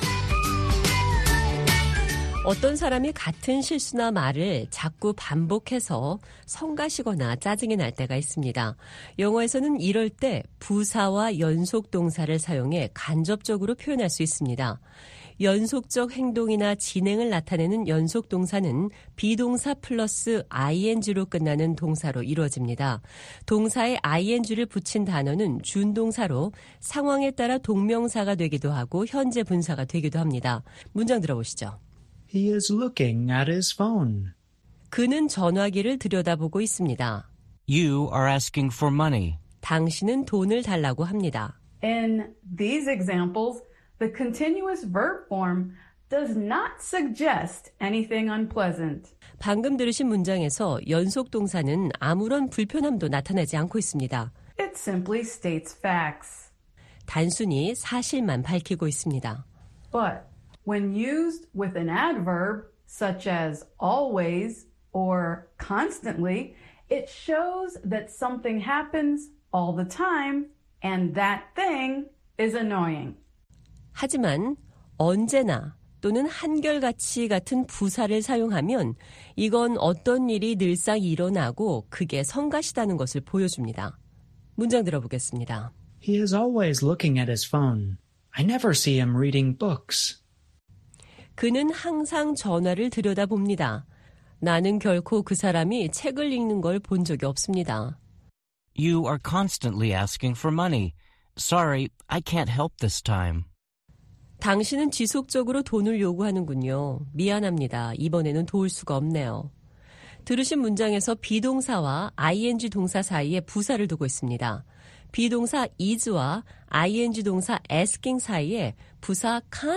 S7: 어떤 사람이 같은 실수나 말을 자꾸 반복해서 성가시거나 짜증이 날 때가 있습니다. 영어에서는 이럴 때 부사와 연속 동사를 사용해 간접적으로 표현할 수 있습니다. 연속적 행동이나 진행을 나타내는 연속 동사는 비동사 플러스 ing로 끝나는 동사로 이루어집니다. 동사에 ing를 붙인 단어는 준동사로 상황에 따라 동명사가 되기도 하고 현재 분사가 되기도 합니다. 문장 들어보시죠.
S8: He is looking at his phone.
S7: 그는 전화기를 들여다보고 있습니다.
S9: You are asking for money.
S7: 당신은 돈을 달라고 합니다.
S10: In these examples, the continuous verb form does not suggest anything unpleasant.
S7: 방금 들으신 문장에서 연속 동사는 아무런 불편함도 나타내지 않고 있습니다.
S10: It simply states facts.
S7: 단순히 사실만 밝히고 있습니다.
S10: But when used with an adverb, such as always or constantly, it shows that something happens all the time and that thing is annoying.
S7: 하지만 언제나 또는 한결같이 같은 부사를 사용하면 이건 어떤 일이 늘상 일어나고 그게 성가시다는 것을 보여줍니다. 문장 들어보겠습니다.
S8: He is always looking at his phone. I never see him reading books.
S7: 그는 항상 전화를 들여다봅니다. 나는 결코 그 사람이 책을 읽는 걸 본 적이 없습니다.
S9: You are constantly asking for money. Sorry, I can't help this time.
S7: 당신은 지속적으로 돈을 요구하는군요. 미안합니다. 이번에는 도울 수가 없네요. 들으신 문장에서 비동사와 ing 동사 사이에 부사를 두고 있습니다. 비동사 is와 ing 동사 asking 사이에 부사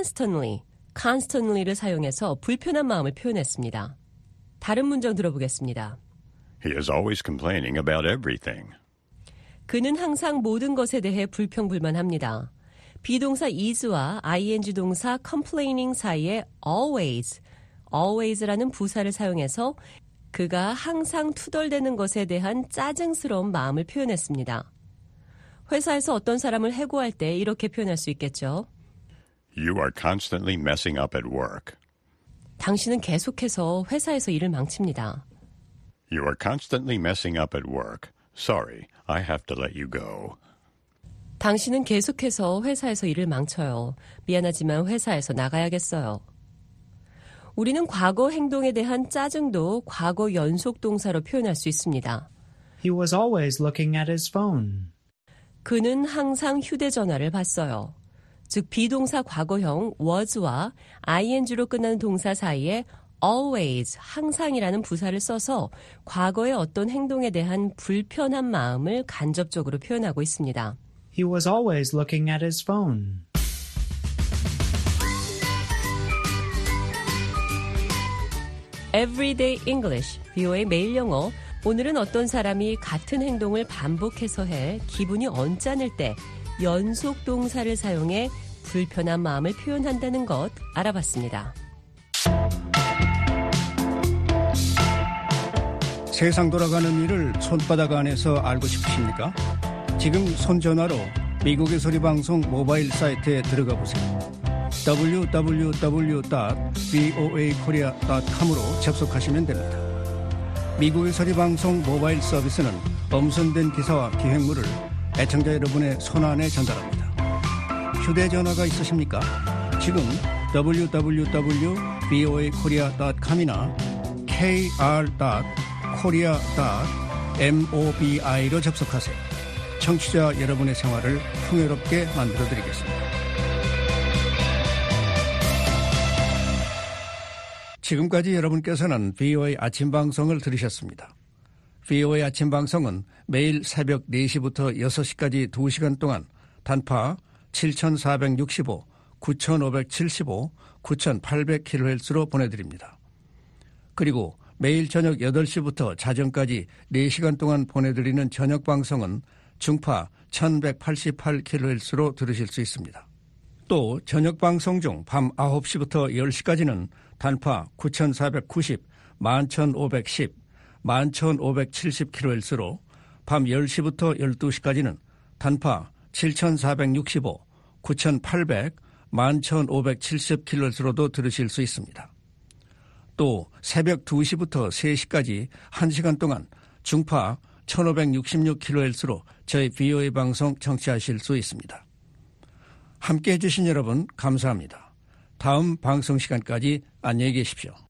S7: constantly를 사용해서 불편한 마음을 표현했습니다. 다른 문장 들어보겠습니다.
S11: He is always complaining about everything.
S7: 그는 항상 모든 것에 대해 불평불만합니다. 비동사 is와 ing 동사 complaining 사이에 always라는 부사를 사용해서 그가 항상 투덜대는 것에 대한 짜증스러운 마음을 표현했습니다. 회사에서 어떤 사람을 해고할 때 이렇게 표현할 수 있겠죠.
S11: You are constantly messing up at work.
S7: 당신은 계속해서 회사에서 일을 망칩니다.
S11: You are constantly messing up at work. Sorry, I have to let you go.
S7: 당신은 계속해서 회사에서 일을 망쳐요. 미안하지만 회사에서 나가야겠어요. 우리는 과거 행동에 대한 짜증도 과거 연속 동사로 표현할 수 있습니다.
S8: He was always looking at his phone.
S7: 그는 항상 휴대전화를 봤어요. 즉 비동사 과거형 was와 ing로 끝나는 동사 사이에 always, 항상이라는 부사를 써서 과거의 어떤 행동에 대한 불편한 마음을 간접적으로 표현하고 있습니다.
S8: He was always looking at his phone.
S7: Everyday English, BO의 매일 영어. 오늘은 어떤 사람이 같은 행동을 반복해서 해 기분이 언짢을 때 연속 동사를 사용해 불편한 마음을 표현한다는 것 알아봤습니다.
S12: 세상 돌아가는 일을 손바닥 안에서 알고 싶으십니까? 지금 손전화로 미국의 소리방송 모바일 사이트에 들어가 보세요. www.voakorea.com으로 접속하시면 됩니다. 미국의 소리방송 모바일 서비스는 엄선된 기사와 기획물을 애청자 여러분의 손안에 전달합니다. 휴대전화가 있으십니까? 지금 www.voakorea.com이나 kr.korea.mobi로 접속하세요. 청취자 여러분의 생활을 풍요롭게 만들어드리겠습니다. 지금까지 여러분께서는 VOA 아침 방송을 들으셨습니다. VOA 아침 방송은 매일 새벽 4시부터 6시까지 2시간 동안 단파 7,465, 9,575, 9,800kHz로 보내드립니다. 그리고 매일 저녁 8시부터 자정까지 4시간 동안 보내드리는 저녁 방송은 중파 1188kHz로 들으실 수 있습니다. 또 저녁 방송 중 밤 9시부터 10시까지는 단파 9490, 11510, 11,570kHz로 밤 10시부터 12시까지는 단파 7,465, 9,800, 11,570kHz로도 들으실 수 있습니다. 또 새벽 2시부터 3시까지 1시간 동안 중파 1,566kHz로 저희 VOA 방송 청취하실 수 있습니다. 함께해 주신 여러분 감사합니다. 다음 방송 시간까지 안녕히 계십시오.